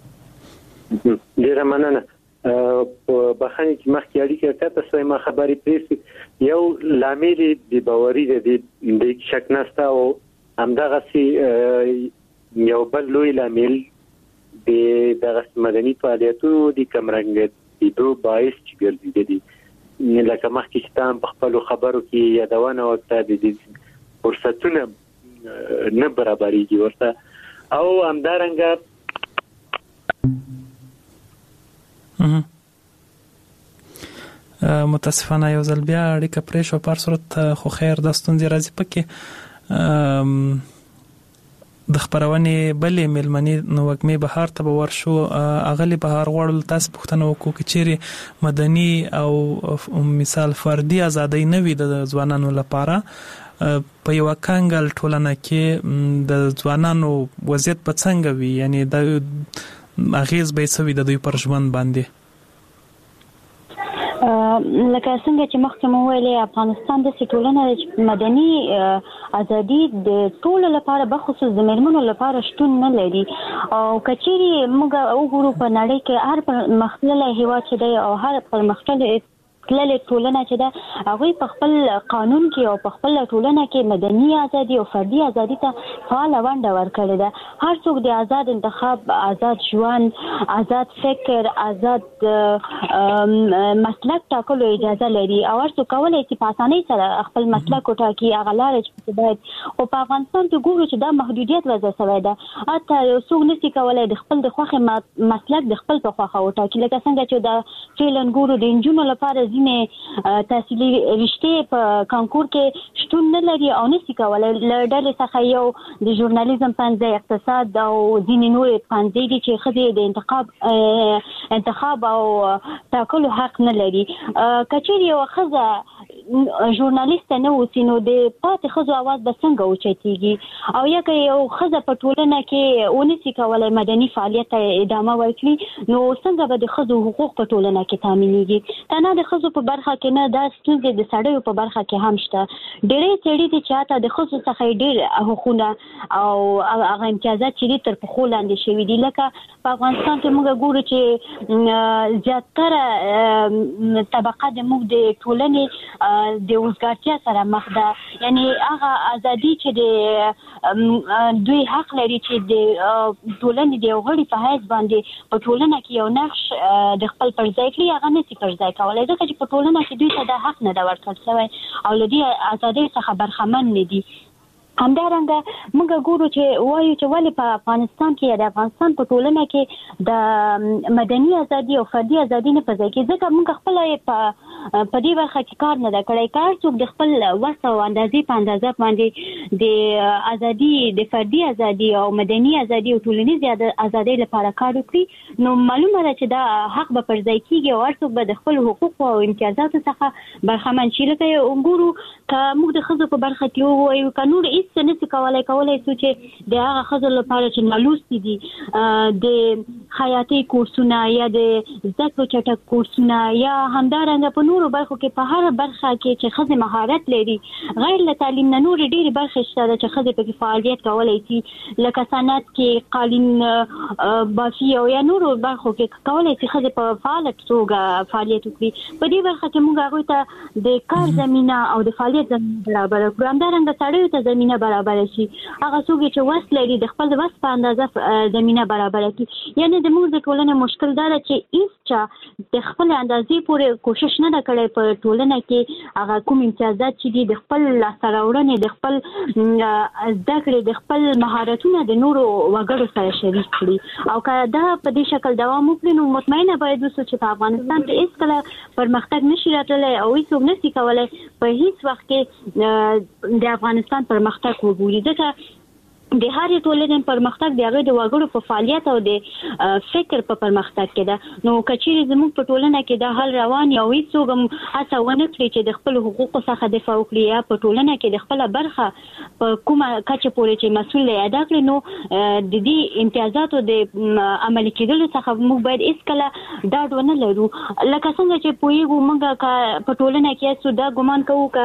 ډیره مننه. په بخښنې چې مخکې اړیکه کته سوی ما خبرې پرېږدي یو لامل بې باوري د شک نشته او همدغسې یو بل لوی لامل د مدني فعالیتونو د کمرنګېدو باعث چې ګرځېدلي. لکه مخکې چې تاسو په خپلو خبرو کې یادونه وکړه د فرصتونه نه برابرېږي ورته او همدارنګه متاسفانه یو ځل بیا اړیکه پرې شوه. په هر صورت خو خیر دا ستونزې راځي پکې. د خبرونې بلې مېلمنې نو وګمې بهار ته به ورشو. اغلی بهار غواړل تاسو پوښتنه وکړو چې چیرې مدني او مثال فردي ازادۍ نه وي د ځوانانو لپاره په یو کانګل ټولنه کې د ځوانانو وضعیت په څنګه وي، یعنی د اغیز به څه وي د دوی پر ژوند باندې؟ لکه څنګه چې مخکې مو ویلې افغانستان د ټولنه مدني ازادي د ټولو لپاره بخصوص د مېرمنو لپاره شتون نه لري او کچېرې موږ وګورو په نړۍ کې هر پرمختللی هیواد چې دی او هر پرمختللی پرمختللې ټولنه چې ده هغه په خپل قانون کې او په خپل ټولنه کې مدني ازادي او فردي ازادي ته فعال ونډه ورکړې ده. هر څوک د آزاد انتخاب، آزاد ژوند، آزاد فکر، آزاد مسلک ټاکلو اجازه لري او هر څوک کولای شي په اسانۍ سره خپل مسلک وټاکي. هغه لارې چې باید او په افغانستان کې ګورو چې دا محدودیت وضع شوی ده. اته څوک نشي کولای د خپل د خوښه مسلک د خپل په خوښه وټاکي. لکه څنګه چې دا فعلا ګورو د انجونو لپاره ځینې تحصیلي رشتې په کانکور کې شتون نه لري او نشي کولای. له ډلې څخه یو د ژورنالیزم پنځه، اقتصاد او ځینې نور پنځه دي چې ښځې د انتخاب او ټاکلو حق نه لري. کچېرې یو ښځه ژورنالیست نه اوسي نو د پاتې ښځو اواز به څنګه اوچتېږي؟ او یا که یو ښځه په ټولنه کې ونشي کولای مدني فعالیت ته ادامه ورکړي نو څنګه به د ښځو حقوق په ټولنه کې تامینېږي؟ نه د ښځو په برخه کې نه، دا ستونزې د سړیو په برخه کې هم شته. ډېرې سړي دي چې حتی د ښځو څخه ډېر حقونه او هغه امتیازات چې دي تر پښو لاندې شوي دي. لکه په افغانستان کې موږ ګورو چې زیاتره طبقه د موږ د ټولنې د وزګارتیا سره مخ ده. یعنی هغه ازادي چې د دوی حق لري چې د ټولنې د یو غړي په حیث باندې په ټولنه کې یو نقش د خپل پر ځای کړي، هغه نشي پر ځای کولی ځکه چې په ټولنه کې دوی ته دا حق نه ده ورکړل شوی او له دې ازادۍ څخه برخمن نه دي. همدارنګه موږ ګورو چې وایو چې ولې په افغانستان کې یا د افغانستان په ټولنه کې د مدني ازادي او فردي ازادي نه په ځای کې، ځکه موږ خپل په دې برخه کې کار نه ده کړی. کار څوک د خپل وس او اندازې په اندازه باندې د ازادي، د فردي ازادي او مدني ازادي او ټولنیزې ازادۍ لپاره کار وکړي نو معلومه ده چې دا حق به پر ځای کېږي او هر څوک به د خپل حقوقو او امتیازاتو څخه برخمن شي. لکه وګورو که موږ د ښځو په برخه کې ووایو که نور هېڅ څه نشي کولای شو چې د هغه ښځو لپاره چې نالوستي دي د خیاطۍ کورسونه یا د زده کړو چټک کورسونه یا همدارنګه په نورو برخو کې په هر برخه کې چې ښځې مهارت لري غیر له تعلیم نه نورې ډېرې برخې شته ده چې ښځې پکې فعالیت کولی شي. لکه صنعت کې، قالین بافي او یا نورو برخو کې کولی شي ښځې په فعاله توګه فعالیت وکړي. په دې برخه کې موږ هغوی ته د کار زمینه او د فعالیت زمینه برابره کړو. همدارنګه سړیو ته زمینه برابر شي، هغه څوک چې وس لري د خپل وس په اندازه زمینه برابر کړي. یعنی د موږ د ټولنې مشکل دا ده چې هیڅ د خپل اندازې پورې کوشش نه ده کړی په ټولنه کې هغه کوم امتیازات چې دي د خپل لاسته راوړنې، د خپل زده کړې، د خپل مهارتونه د نورو وګړو سره شریک کړي. او که دا په دې شکل دوام وکړي نو مطمئنه باید اوسو چې په افغانستان کې هیڅکله پرمختګ نشي راتللی او هیڅوک نشي کولی په هیڅ وخت کې د افغانستان پرمختګ وګوري. ځکه د هرې ټولنې پرمختګ د هغې د وګړو په فعالیت او د فکر په پرمختګ کې ده. نو که چیرې زموږ په ټولنه کې دا حال روان یا هېڅوک هم هڅه ونه کړي چې د خپلو حقوقو څخه دفاع وکړي یا په ټولنه کې د خپله برخه په کومه کچه پورې چې مسؤل دی ادا کړي نو د دې امتیازاتو د عملي کېدلو څخه موږ باید هېڅکله ډاډ ونه لرو. لکه څنګه چې پوهېږو موږ که په ټولنه کې یاستو دا ګمان کوو که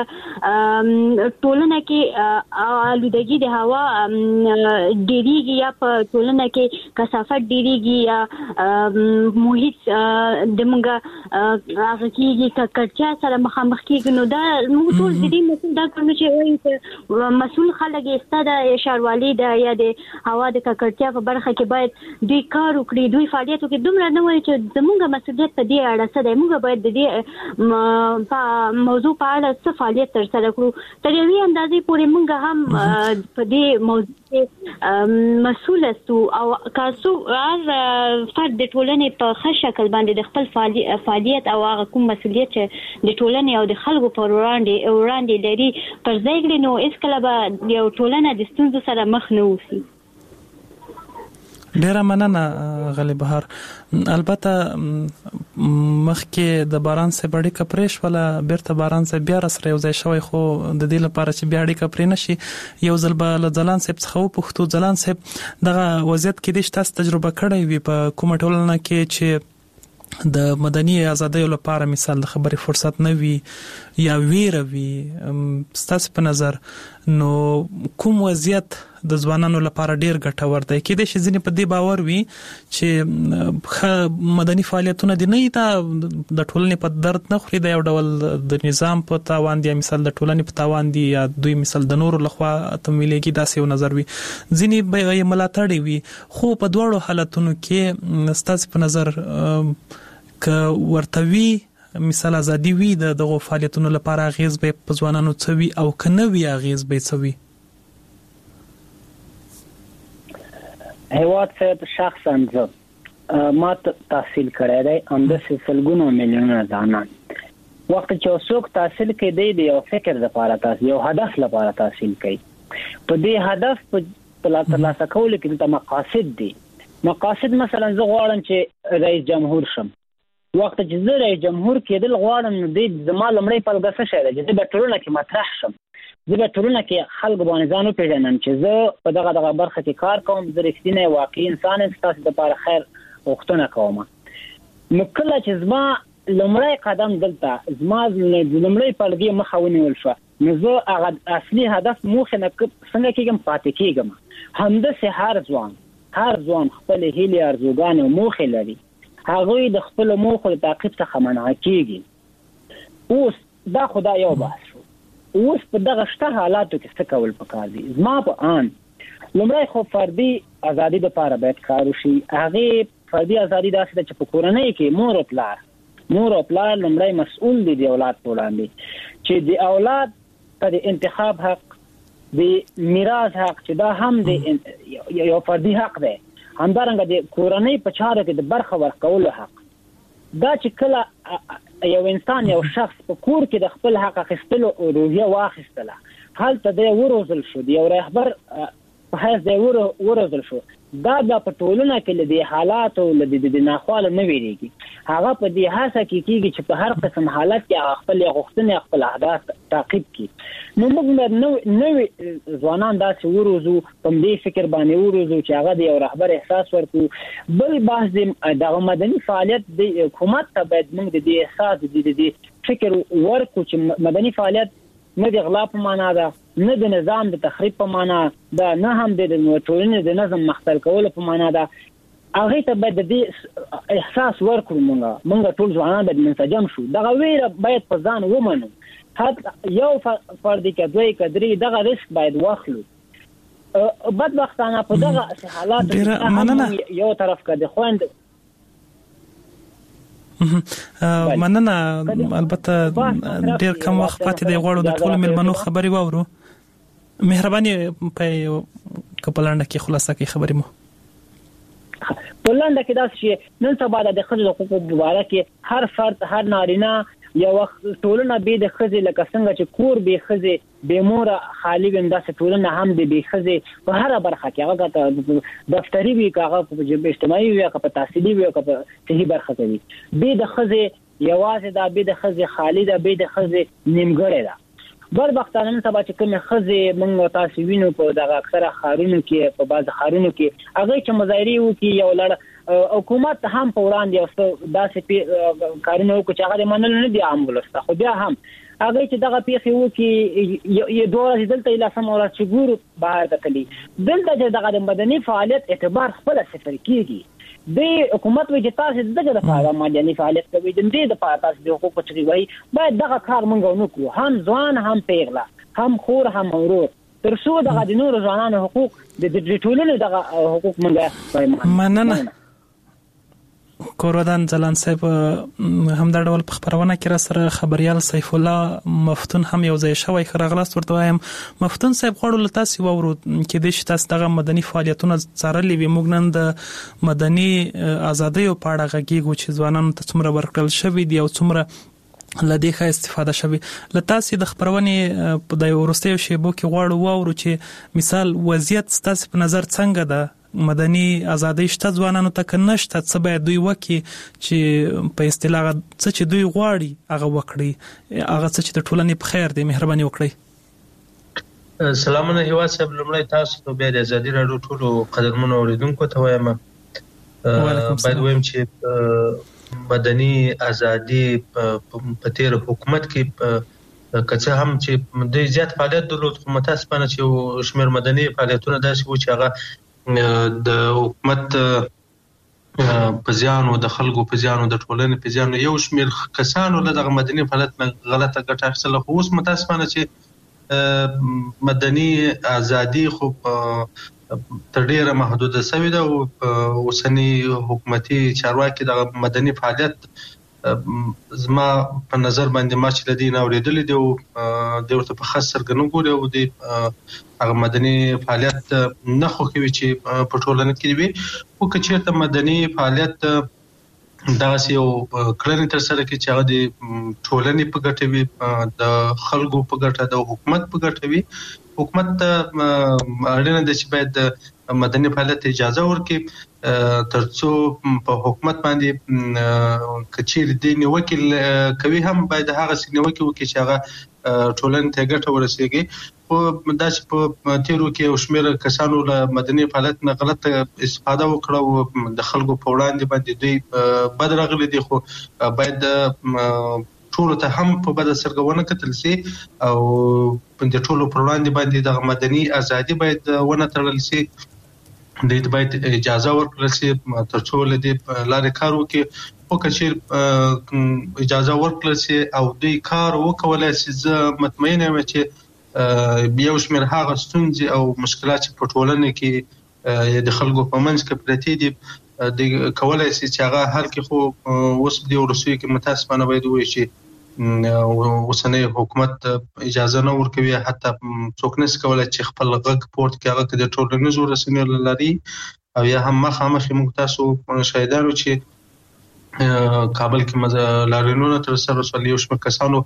ټولنه کې آلودګي د هوا ډیریږي یا په ټولنه کې کثافت ډیریږي یا محیط د موږ هغه کېږي ککړتیا سره مخامخ کېږي نو دا موږ ټول د دې مسؤل دا کړو چې وایي چې مسؤل خلک یې ستا د ښاروالي ده یا د هوا د ککړتیا په برخه کې باید دوی کار وکړي، دوی فعالیت وکړي. دومره نه وایي چې زموږ مسؤلیت په دې اړه څه دی، موږ باید د دې موضوع په اړه څه فعالیت ترسره کړو. تر یوې اندازې پورې موږ هم په دې موضوع مسؤل استو او کاسو هر فرد د ټولنې په ښه شکل باندې د خپل فعالیت او هغه کوم مسؤلیت چې د ټولنې او د خلکو پر وړاندې لري پر ځای کړي نو هېڅکله به یو ټولنه د ستونزو سره مخ نه اوسي. ډیره مننه غلی بهار. البته مخکې د باران سره اړیکه پرې شوله، بیرته باران سره بیا سره یو ځای شوی، خو د دې لپاره چې بیا اړیکه پرې نشي یو ځل به له ځلان صاحب څخه وپوښتو. ځلان صاحب دغه وضعیت کې دې تاسو تجربه کړی وي په کومه ټولنه کې چې د مدني ازادیو لپاره مثال د خبرې فرصت نه وي یا ویره وي، ستاسو په نظر نو کوم وضعیت د ځوانانو لپاره ډیر ګټور دی. کې د شزینې په دې باور وي چې مدني فعالیتونه دي نه تا د ټولنې په درد نه خوري، د یو ډول د نظام په تاوان دي، مثال د ټولنې په تاوان دي، یا دوی مثال د نورو لخوا تمویلېږي، داسې یو نظر وي. ځینې به یې ملاتړي وي، خو په دواړو حالتونو کې ستاسو په نظر ک ورتوي مثال ازادي وي د دغه فعالیتونو لپاره اغیز به په ځوانانو څوي او کنه وی اغیز به څوي؟ هیواد صاحب شخصا ما تحصیل کړی دی، همدا سلګونو میلیونه ځوانان وخت چې څوک تحصیل کوي د یو فکر لپاره تاسو یو هدف لپاره تحصیل کوي. په دې هدف په ترلاسه کولو کې د مقاصد دي. مقاصد مثلا زه غواړم چې رئیس جمهور شم. وخت چې زه رئیس جمهور کېدل غواړم نو د زما لمړی پلګه څه شی ده چې زه به ټولنه کې مطرح شم، زه به ټولنه کې خلک باندې ځان وپېژنم چې زه په دغه برخه کې کار کوم، زه رښتینی واقعي انسان یم، ستاسو دپاره خیر غوښتنه کوم. نو کله چې زما لمړی قدم دلته زما لمړی پلګې مخه ونیول شوه، نو زه هغه اصلي هدف موخې نه څنګه کېږم پاتې کېږم. همداسې هر ځوان خپلې هیلې ارزوګانې او موخې لري، هغوی د خپل موخو د تعقیب څخه منع کیږي. اوس دا خدا یو بحث شو. اوس په دغه شته حالاتو کې څه کول پکار دي؟ زما په آن لومړی خو فردي ازادي لپاره باید کار وشي. هغې فردي ازادي داسې ده چې په کورنۍ کې مور او پلار لومړی مسؤل دي د اولاد په وړاندې، چې د اولاد ته د انتخاب حق، د میراث حق، چې دا هم د یو فردي حق دی، همدارنګه د کورنۍ په چارو کې د برخه ورکولو حق. دا چې کله یو انسان یو شخص په کور کې د خپل حق اخیستلو روحیه واخیستله، هلته دی وروزل شو، د یو رهبر په حیث دی وروزل شو، دا بیا په ټولنه کې له دې حالاتو له د ناخواله نه ویریږي. هغه په دې هڅه کې کېږي چې په هر قسم حالت کې هغه خپل غوښتنې خپل اهداف تعقیب کړي. نو موږ باید نوې ځوانان داسې وروزو، په دې فکر باندې وروزو چې هغه د یو رهبر احساس ورکړو. بل بحث دغه مدني فعالیت د حکومت ته باید موږ د دې احساس د فکر ورکړو چې مدني فعالیت نه د غلا په معنا ده، نه د نظام د تخریب په معنا ده، نه هم د ټولنې د نظم مختل کولو په معنا ده. هغه ته باید د دې احساس ورکړو. موږ ټول ځوانان باید منسجم شو، دغه ویره باید په ځان ومنو، حتی یو فرد کې دوی کدرې دغه ریسک باید واخلو. بدبختانه په دغه حالات کې یو طرف کې د خوند مننه. البته ډیر کم وخت پاتې دی، غواړو د ټول ملمنو خبري واورو. مهرباني په کپلانډه کې خلاصه کې خبري مو پلانډه کې دا چې نن سبا د ښځو حقوقو په اړه کې هر فرد، هر نارینه یو ټولنه به د ښځې لکه څنګه چې کور به ښځې به مور خالی وي، داسې ټولنه هم د به ښځې په هر برخه کې، هغه دفتري وي، هغه په اجتماعي وي، هغه په تحصیلي وي، هغه په صحي برخه کې وي، به د ښځې یوازې دا، به د ښځې خالی ده، به د ښځې نیمګړې ده. بدبختانه نن سبا چې کومې ښځې موږ تاسو وینو په دغه اکثره ښارونو کې، په بعض ښارونو کې هغه چې مظاهرې وکړي، یو لړ حکومت هم په وړاندې یو داسې کارونه وکړي چې هغه منل نه دي عام ولسته، خو بیا هم هغه چې دغه پیښې وکړي یو دوه ورځې دلته ایله سم ورځ چې ګورو بهر ته تلي، دلته چې دغه مدني فعالیت اعتبار خپله صفر کېږي. د حکومت وایي چې تاسو دغه لپاره مدني فعالیت کوئ، د دې دپاره تاسو د حقوقو چې وایي باید دغه کار موږ ونه کړو، هم ځوان هم پیغله هم خور هم ورور، تر څو دغه د نورو ځوانانو حقوق د ټولنې دغه حقوق موږ مننه. کورودان ځلان صاحب همدا ډول په خبرونه کې را سره خبريال سیف الله مفتون هم یو ځای شوی. خراغلاست ورته وایم مفتون صاحب غواړو له تاسو وورو کې د تاسو دغه مدني فعالیتونه څارلې وي. موږ نن د مدني ازادۍ په اړه غږیږو چې ځوانانو ته څومره ورکړل شوی دی او څومره لدې ښه استفاده شوی. لتاسې د خبرونې په د ورستیو شیبو کې غواړو وورو چې مثال وضعیت ستاسو په نظر څنګه ده؟ مدني ازادۍ شته ځوانانو ته که نشته؟ څه باید دوی وکړي چې په اصطلاح څه چې دوی غواړي هغه وکړي، هغه څه چې د ټولنې په خیر دی؟ مهرباني وکړئ. سلامونه هیواد صاحب، لومړی تاسو ته بیا د ازادي راډیو ټولو قدرمنو اوریدونکو ته وایم باید وایم چې مدني ازادي په تیر حکومت کې کڅه هم چې د زیات فعالیت درلود خو متاسفانه چې شمیر مدني فعالیتونه داسې و چې هغه د حکومت په ځانو د خلکو په ځانو د ټولنې په ځانو یو شمیر کسانو له دغه مدني فعالیت غلطه ګټه اخیستله خو اوس متاسفانه چې مدني ازادي خو تر ډیره محدوده شوې ده او اوسنی حکومتي چارواکي د مدني فعالیت زما په نظر باندې ما چې لدی نه اوریدلې دی او د ورته په خاص سرګنو ګوري او د هغه مدني فعالیت نه خو کوي چې په ټولنه کې وي او کچېرته مدني فعالیت دا یو کړنې تر سره کې چې هغه د ټولنې په ګټه وي د خلکو په ګټه د حکومت په ګټه وي حکومت اړینه ده چې باید د مدني فعالیت اجازه ورکړي ترڅو په حکومت باندې کچیر دی نیوکل کوي هم باید هغه سینوکي وکړي چې هغه ټولنې ته ګټه ورسیږي خو دا چې په تیرو کې او شمیر کسانو له مدني فعالیت نه غلط استفاده وکړه او د خلکو په وړاندې باندې دوی بد راغلي دي خو باید ټول ته هم په بد سرګونه کتل سي او د ټولو پر وړاندې باندې د مدني ازادي باید ونه تړل سي د دې باید اجازه ورکړل سي ترڅو له دې لارې کار وکړي او کچیر اجازه ورکړل سي او دوی کار وکولای سي زه مطمئن یم چې یو شمیر هغه ستونزې او مشکلات چې په ټولنه کې د خلکو په منځ کې پرتې دي د کولای سي چې هغه حل کې خو اوس د ورسوي کې متاسفانه باید وایي چې اوسنی حکومت اجازه نه ورکوي حتی څوک نشي کولای چې خپل غږ پورته کړي هغه د ټولنیزو رسنیو لري او یا هم مخامخ موږ تاسو شاهدانو چې کابل کې لارینونه تر سره وسول یو شمېر کسانو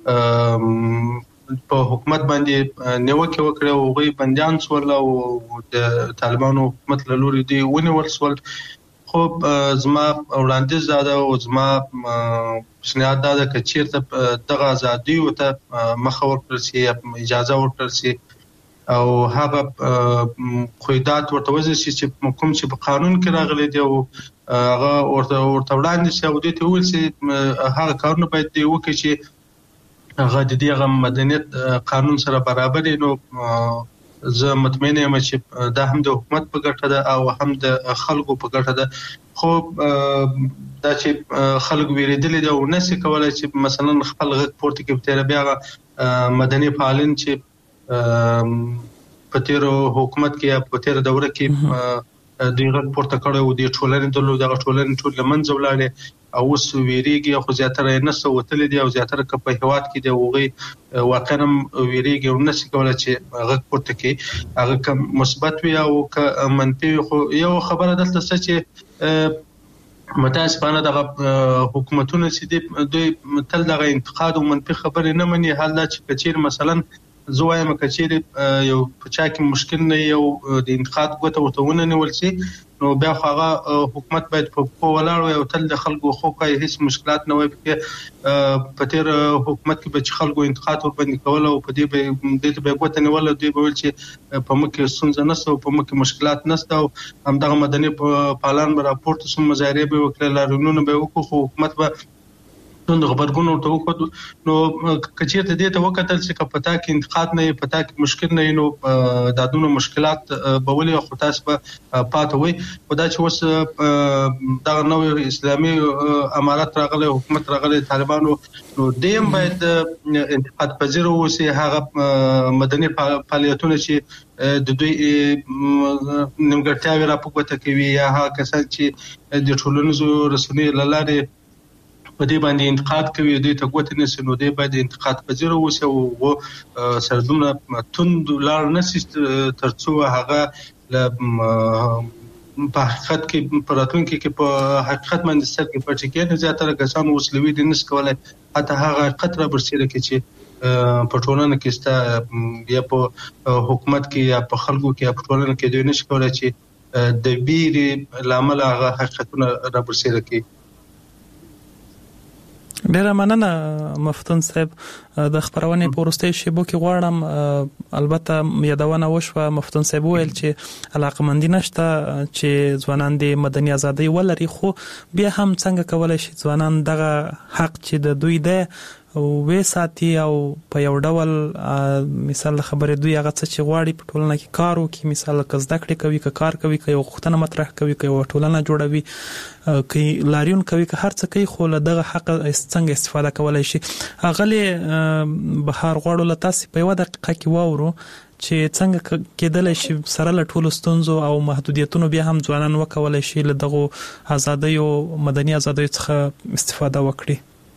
په حکومت باندې نیوکه وکړه او غوي بنديان سول او د طالبانو حکومت له لوري دی ونیول سول خو زما وړاندیز دا او زما سنیاد دا چې چیرته دغه ازادي او ته مخه ورکړل شي اجازه ورکړل شي او هغه قواعد ورته وځي چې کوم چې په قانون کې راغلي دی او هغه ورته وړاندې شي او د ته ویل شي هغه کارونه باید دی وکړي چې هغه د دې مدنیت قانون سره برابر نو زه مطمئن یم چې دا هم د حکومت په ګټه ده او هم د خلکو په ګټه ده خو دا چې خلک ویریدل دي او نشي کولای چې مثلا خپل غږ پورته کې تیر بیا مدني فعالین چې په تیر حکومت کې یا په تیر دوره کې دوی غږ پورته کړو او د ټولنې دغه ټولنې ټول لمنځه ولاړې او اوس ویریږي خو زیاتره نه سوتل دي او زیاتره په هواد کې دی وغي واقعا ویریږي او نشي کولای چې غږ پورته کې هغه کوم مثبت وي او منفي خو یو خبره دلته څه چې متاسفانه دغه حکومتونه چې دوی تل دغه انتقاد او منفي خبرې نه مني حال دا چې کچیر مثلا زوایم کچیر یو پچا کې مشکل نه یو د انتقاد کوته ورته نیول شي نو بیا هغه حکومت باید په ولاړ او تل د خلکو خوکه هیڅ مشکلات نه وي په تیر حکومت کې به خلکو انتقاد ور باندې کول او په دې به کوته نیول دوی به ول چې په مکه سنځ نه سو په مکه مشکلات نشته او همدغه مدني پالان به راپورټ سم مظاهره به وکړل لارونو به وکړو حکومت به د خبرګون ورته وکړو نو کچېرته دې ته وکتل چې پتا کې انتقاد نه پتا کې مشکل نه نو دادونه مشکلات به ولې خو تاسو په پاتې وي خدای چې اوس دا نوې اسلامي امارات راغله حکومت راغله طالبانو نو دیم باید انتقاد پذیر اوسي هغه مدني فعالیتونه چې د دوی نیمګړتیاوې راپورته کوي یا هغه کسان چې د ټولنیزو رسنیو لاره په دې باندې انتقاد کوي دوی ته کوته نشي نو دې باید انتقاد پذیر اوسي او سردونه توند لار نشي ترڅو هغه په حقیقت کې پراتونکو کې په حقیقت باندې سر کې پټ کې نه زیاتره کسان وسلوي دي نس کولای حتی هغه حقیقت را برسېره کې چې په ټولنه کې ستا یا په حکومت کې یا په خلکو کې یا په ټولنه کې دوی نشي کولای چې د بیرې لامل هغه حقیقتونه را برسېره کې ډیره مننه مفتون صاحب د خبرونه پورسته شیبو کې غواړم البته یادونه وشوه مفتون صاحب ویل چې علاقمندي نشته چې ځوانان د مدني ازادي ولري خو بیا هم څنګه کولای شي ځوانان دغه حق چې د دوی ده وې ساتي او په یو ډول مثال خبره دوی هغه څه چې غواړي په ټولنه کې کار وکړي، مثال که زده کړې کوي، که کار کوي، که یو غوښتنه مطرح کوي، که یو ټولنه جوړوي، که لاریون کوي، که هر څه کوي، خو له دغه حق څنګه استفاده کولای شي. هغه بهار غواړو له تاسو په یو دقیقه کې واورو چې څنګه کېدلای شي سره له ټولو ستونزو او محدودیتونو بیا هم ځوانان وکولای شي له دغه ازادۍ او مدني ازادۍ څخه استفاده وکړي.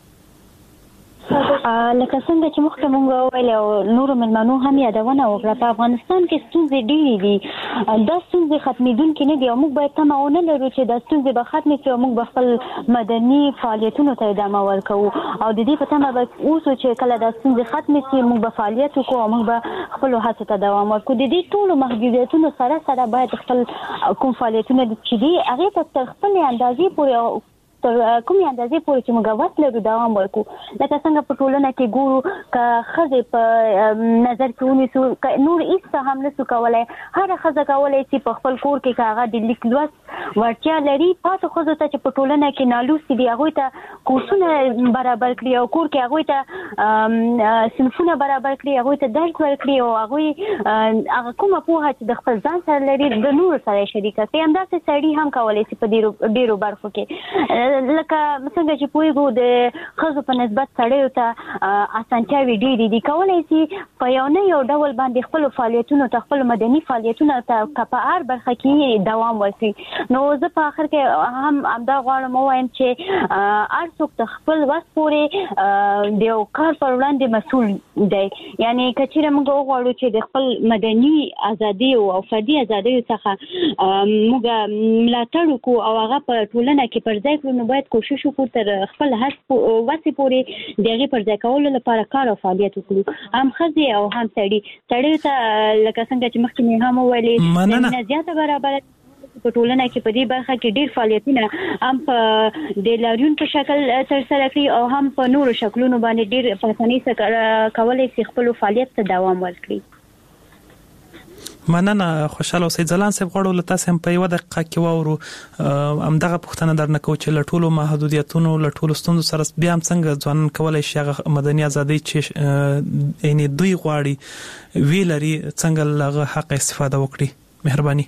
لکه څنګه چې مخکې مونږ ویل او نورو ملمنو هم یادونه وکړه، په افغانستان کې ستونزې ډېرې دي. دا ستونزې ختمېدونکې نه دي او موږ باید تمه ونه لرو چې دا ستونزې به ختمې شي او موږ به خپل مدني فعالیتونو ته ادامه ورکوو او د دې په تمه به اوسو چې کله دا ستونزې ختمې شي موږ به فعالیت وکړو او موږ به خپلو هڅو ته دوام ورکړو. د دې ټولو محدودیتونو سره باید خپل کوم فعالیتونه چې دي هغې ته تر خپلې اندازې پورې تر کومې اندازې پورې چې موږ وس لرو دوام ورکړو. لکه څنګه په ټولنه کې ګورو که ښځې په نظر کې ونیسو، که نور هېڅ څه هم نشو کولی، هره ښځه کولی شي په خپل کور کې که هغه د لیک لوست وړتیا لري، پاتې ښځو ته چې په ټولنه کې نالوستي دي هغوی ته کورسونه برابر کړي او کور کې هغوی ته صنفونه برابر کړي، هغوی ته درس ورکړي او هغوی هغه کومه پوهه چې د خپل ځان سره لري د نورو سره شریکه کړي. همداسې سړي هم کولی شي په ډېرو برخو کې، لکه څنګه چې پوهېږو د ښځو په نسبت سړیو ته اسانتیاوې ډېرې دي، کولی شي په یو نه یو ډول باندې خپلو فعالیتونو ته، خپلو مدني فعالیتونو ته که په هر برخه کې دوام ورکړي. نو زه په آخر کې هم همدا غواړم ووایم چې هر څوک د خپل وس پورې د یو کار پر وړاندې مسؤل دی. یعنې که چېرې موږ وغواړو چې د خپل مدني ازادیو او فردي ازادیو څخه موږ ملاتړ وکړو او هغه په ټولنه کې پر ځای کړو، نو باید کوشش وکړو تر خپل وسې پورې د هغې پر ځای کولو لپاره کار او فعالیت وکړو، هم ښځې او هم سړي ته لکه څنګه چې مخکې مې هم وویلې مینه زیاته برابره په ټولنه کې په دې برخه کې ډېر فعالیتونه هم په د لاریون په شکل ترسره کړي او هم په نورو شکلونو باندې ډېر په اسانۍ سره کولی شي خپلو فعالیت ته دوام ورکړي. مننه. خوشاله اوسئ. ځلان صاحب غواړو له تاسو هم په یوه دقیقه کې واورو همدغه پوښتنه درنه کوو چې له ټولو محدودیتونو له ټولو ستونزو سره بیا هم څنګه ځوانان کولی شي هغه مدني ازادۍ چې یعنې دوی غواړي وی لري څنګه له هغه حق استفاده وکړي. مهرباني.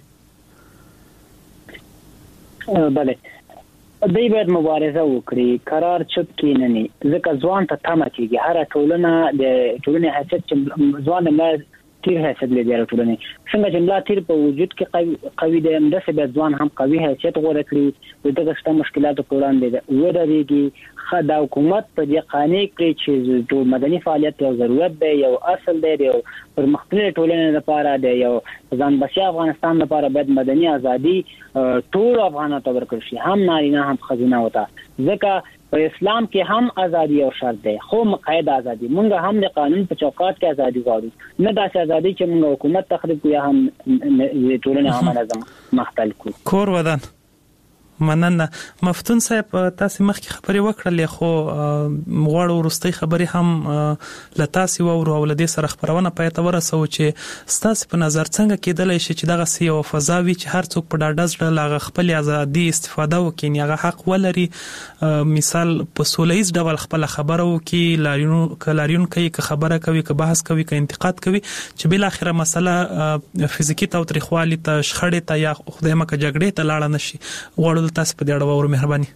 بله، دوی باید مبارزه وکړي، قرار چوپ کینني، ځکه ځوان ته تمه کېږي. هره ټولنه د ټولنې حیثیت چې ځوان د تیر حیثیت لري د ټولنې، څنګه چې ملا تیر په وجود کې قوي دی، همداسې باید ځوان هم قوي حیثیت غوره کړي. د دغه شته مشکلاتو په وړاندې ودرېږي، د حکومت په دې قانع کړي چې ټول مدني فعالیت یو ضرورت دی، یو اصل دی، یو پرمختللې ټولنې لپاره دی، یو ځان بسیا افغانستان لپاره باید مدني ازادي ټول افغانانو ته ورکړل شي، هم نارینه هم ښځینه وته. ځکه په اسلام کې هم ازادي او شرط دی، خو مقید ازادي. مونږ هم د قانون په چوکاټ کې ازادي غواړو، نه داسې ازادي چې مونږ حکومت تخریب کړو یا هم ټولنه هم منظم مختل کړو. کور ودان. مننه. مفتون صاحب تاسو مخکې خبرې وکړلې، خو غواړو وروستۍ خبرې هم له تاسو واورو او له دې سره خبرونه پای ته ورسوو چې ستاسو په نظر څنګه کېدلی شي چې دغه یو فضا وي چې هر څوک په ډاډه زړه له خپل ازادي استفاده وکړي، هغه حق ولري مثال په سولهییز ډول خپل خبره وکړي، لاریون کوي، که خبره کوي، که بحث کوي، که انتقاد کوي، چې بل اخره مسله فزیکی تاوتریخوالي ته، شخړې ته یا خدای مکه جګړې ته لاړه نشي. غواړو تاسو په دې اړه وورو. مهرباني.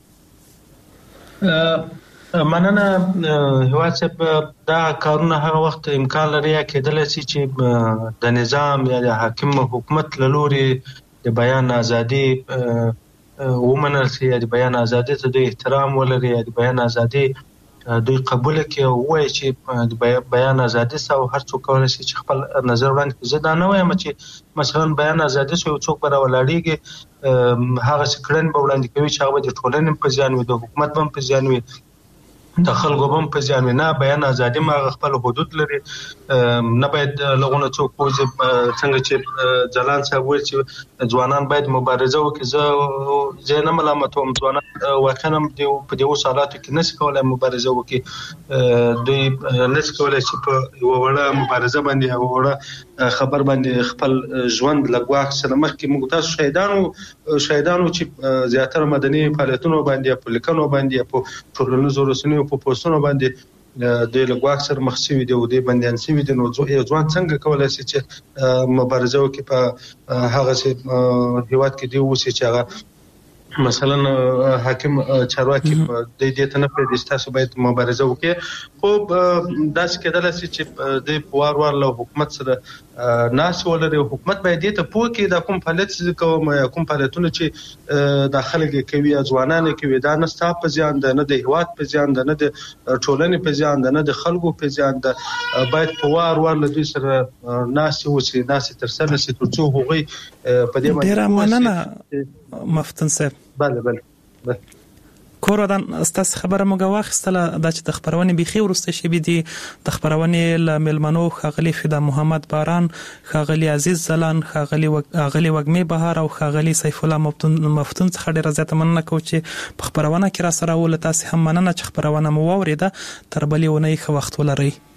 مننه. هیواد صاحب، دا کارونه هغه وخت امکان لري کېدلی شي چې د نظام یا د حاکم حکومت له لورې د بیان ازادي ومنل شي، یا د بیان ازادي ته دوی احترام ولري، یا د بیان ازادي دوی قبول کړي او وایي چې د بیان ازادي او هر څوک کولی شي چې خپل نظر وړاندې کړي. زه دا نه وایم چې مثلا بیان ازادي شو څوک به راولاړېږي هغه څه کړنې به وړاندې کوي چې هغه به د ټولنې په زیان وي، د حکومت به هم په زیان وي، د خلکو به هم په زیان وي. نه، بیان ازادي ما خپل حدود لري، نه باید لغونه څوک پوځي. څنګه چې ځلان صاحب وایي چې ځوانان باید مبارزه وکړي، زه نه ملامتوم، ځوانان واقعا په دې اوس حالاتو کې نشي کولای مبارزه وکړي. دوی نشي کولای چې په یوه وړه مبارزه باندې یوه وړه خبر باندې خپل ژوند له ګواښ سره مخکې. موږ تاسو شهیدانو چې زیاتره مدني فعالیتونو باندې، په لیکنو باندې، په ټولنیزو رسنیو په پوسټونو باندې د لګواک سره مخ شوی دی او د بندیان شوی دی، نو ځوان څنګه کولای شي چې مبارزه وکړي په هغه هیواد کې دی اوسي چې هغه مثلا حاکم چارواکي د دې ته نه پرې تاسو باید مبارزه وکړي. خو داسې کېدل چې د پوار له حکومت سره ناس ولري، حکومت باید دې ته پوه کړي د کوم فعالیت چې کوم کوم فعالیتونه چې د خلک کوي ځوانان کوي دا نه ستاسو په ځان ده، نه د هیواد په ځان ده، نه د ټولنې په ځان ده، نه د خلکو په ځان ده. باید پوار له دوی سره ناس وسی ناس تر سره شي تر څو هغوی په دې ډیر مننه مفتون صاحب. بله کوردان استاس خبره موږ واخستله د چې د خبرونه بيخي ورسته شي دي د خبرونه ل ملمنو خاغلی فدا محمد باران، خاغلی عزیز زلان، خاغلی وګمی بهار او خاغلی سیف الله مفتون څخه ډیر زیات مننه کوم چې په خبرونه کې را سره ول تاسو هم مننه چې خبرونه مو ووریده. تر بلې ونې خو وخت ولري.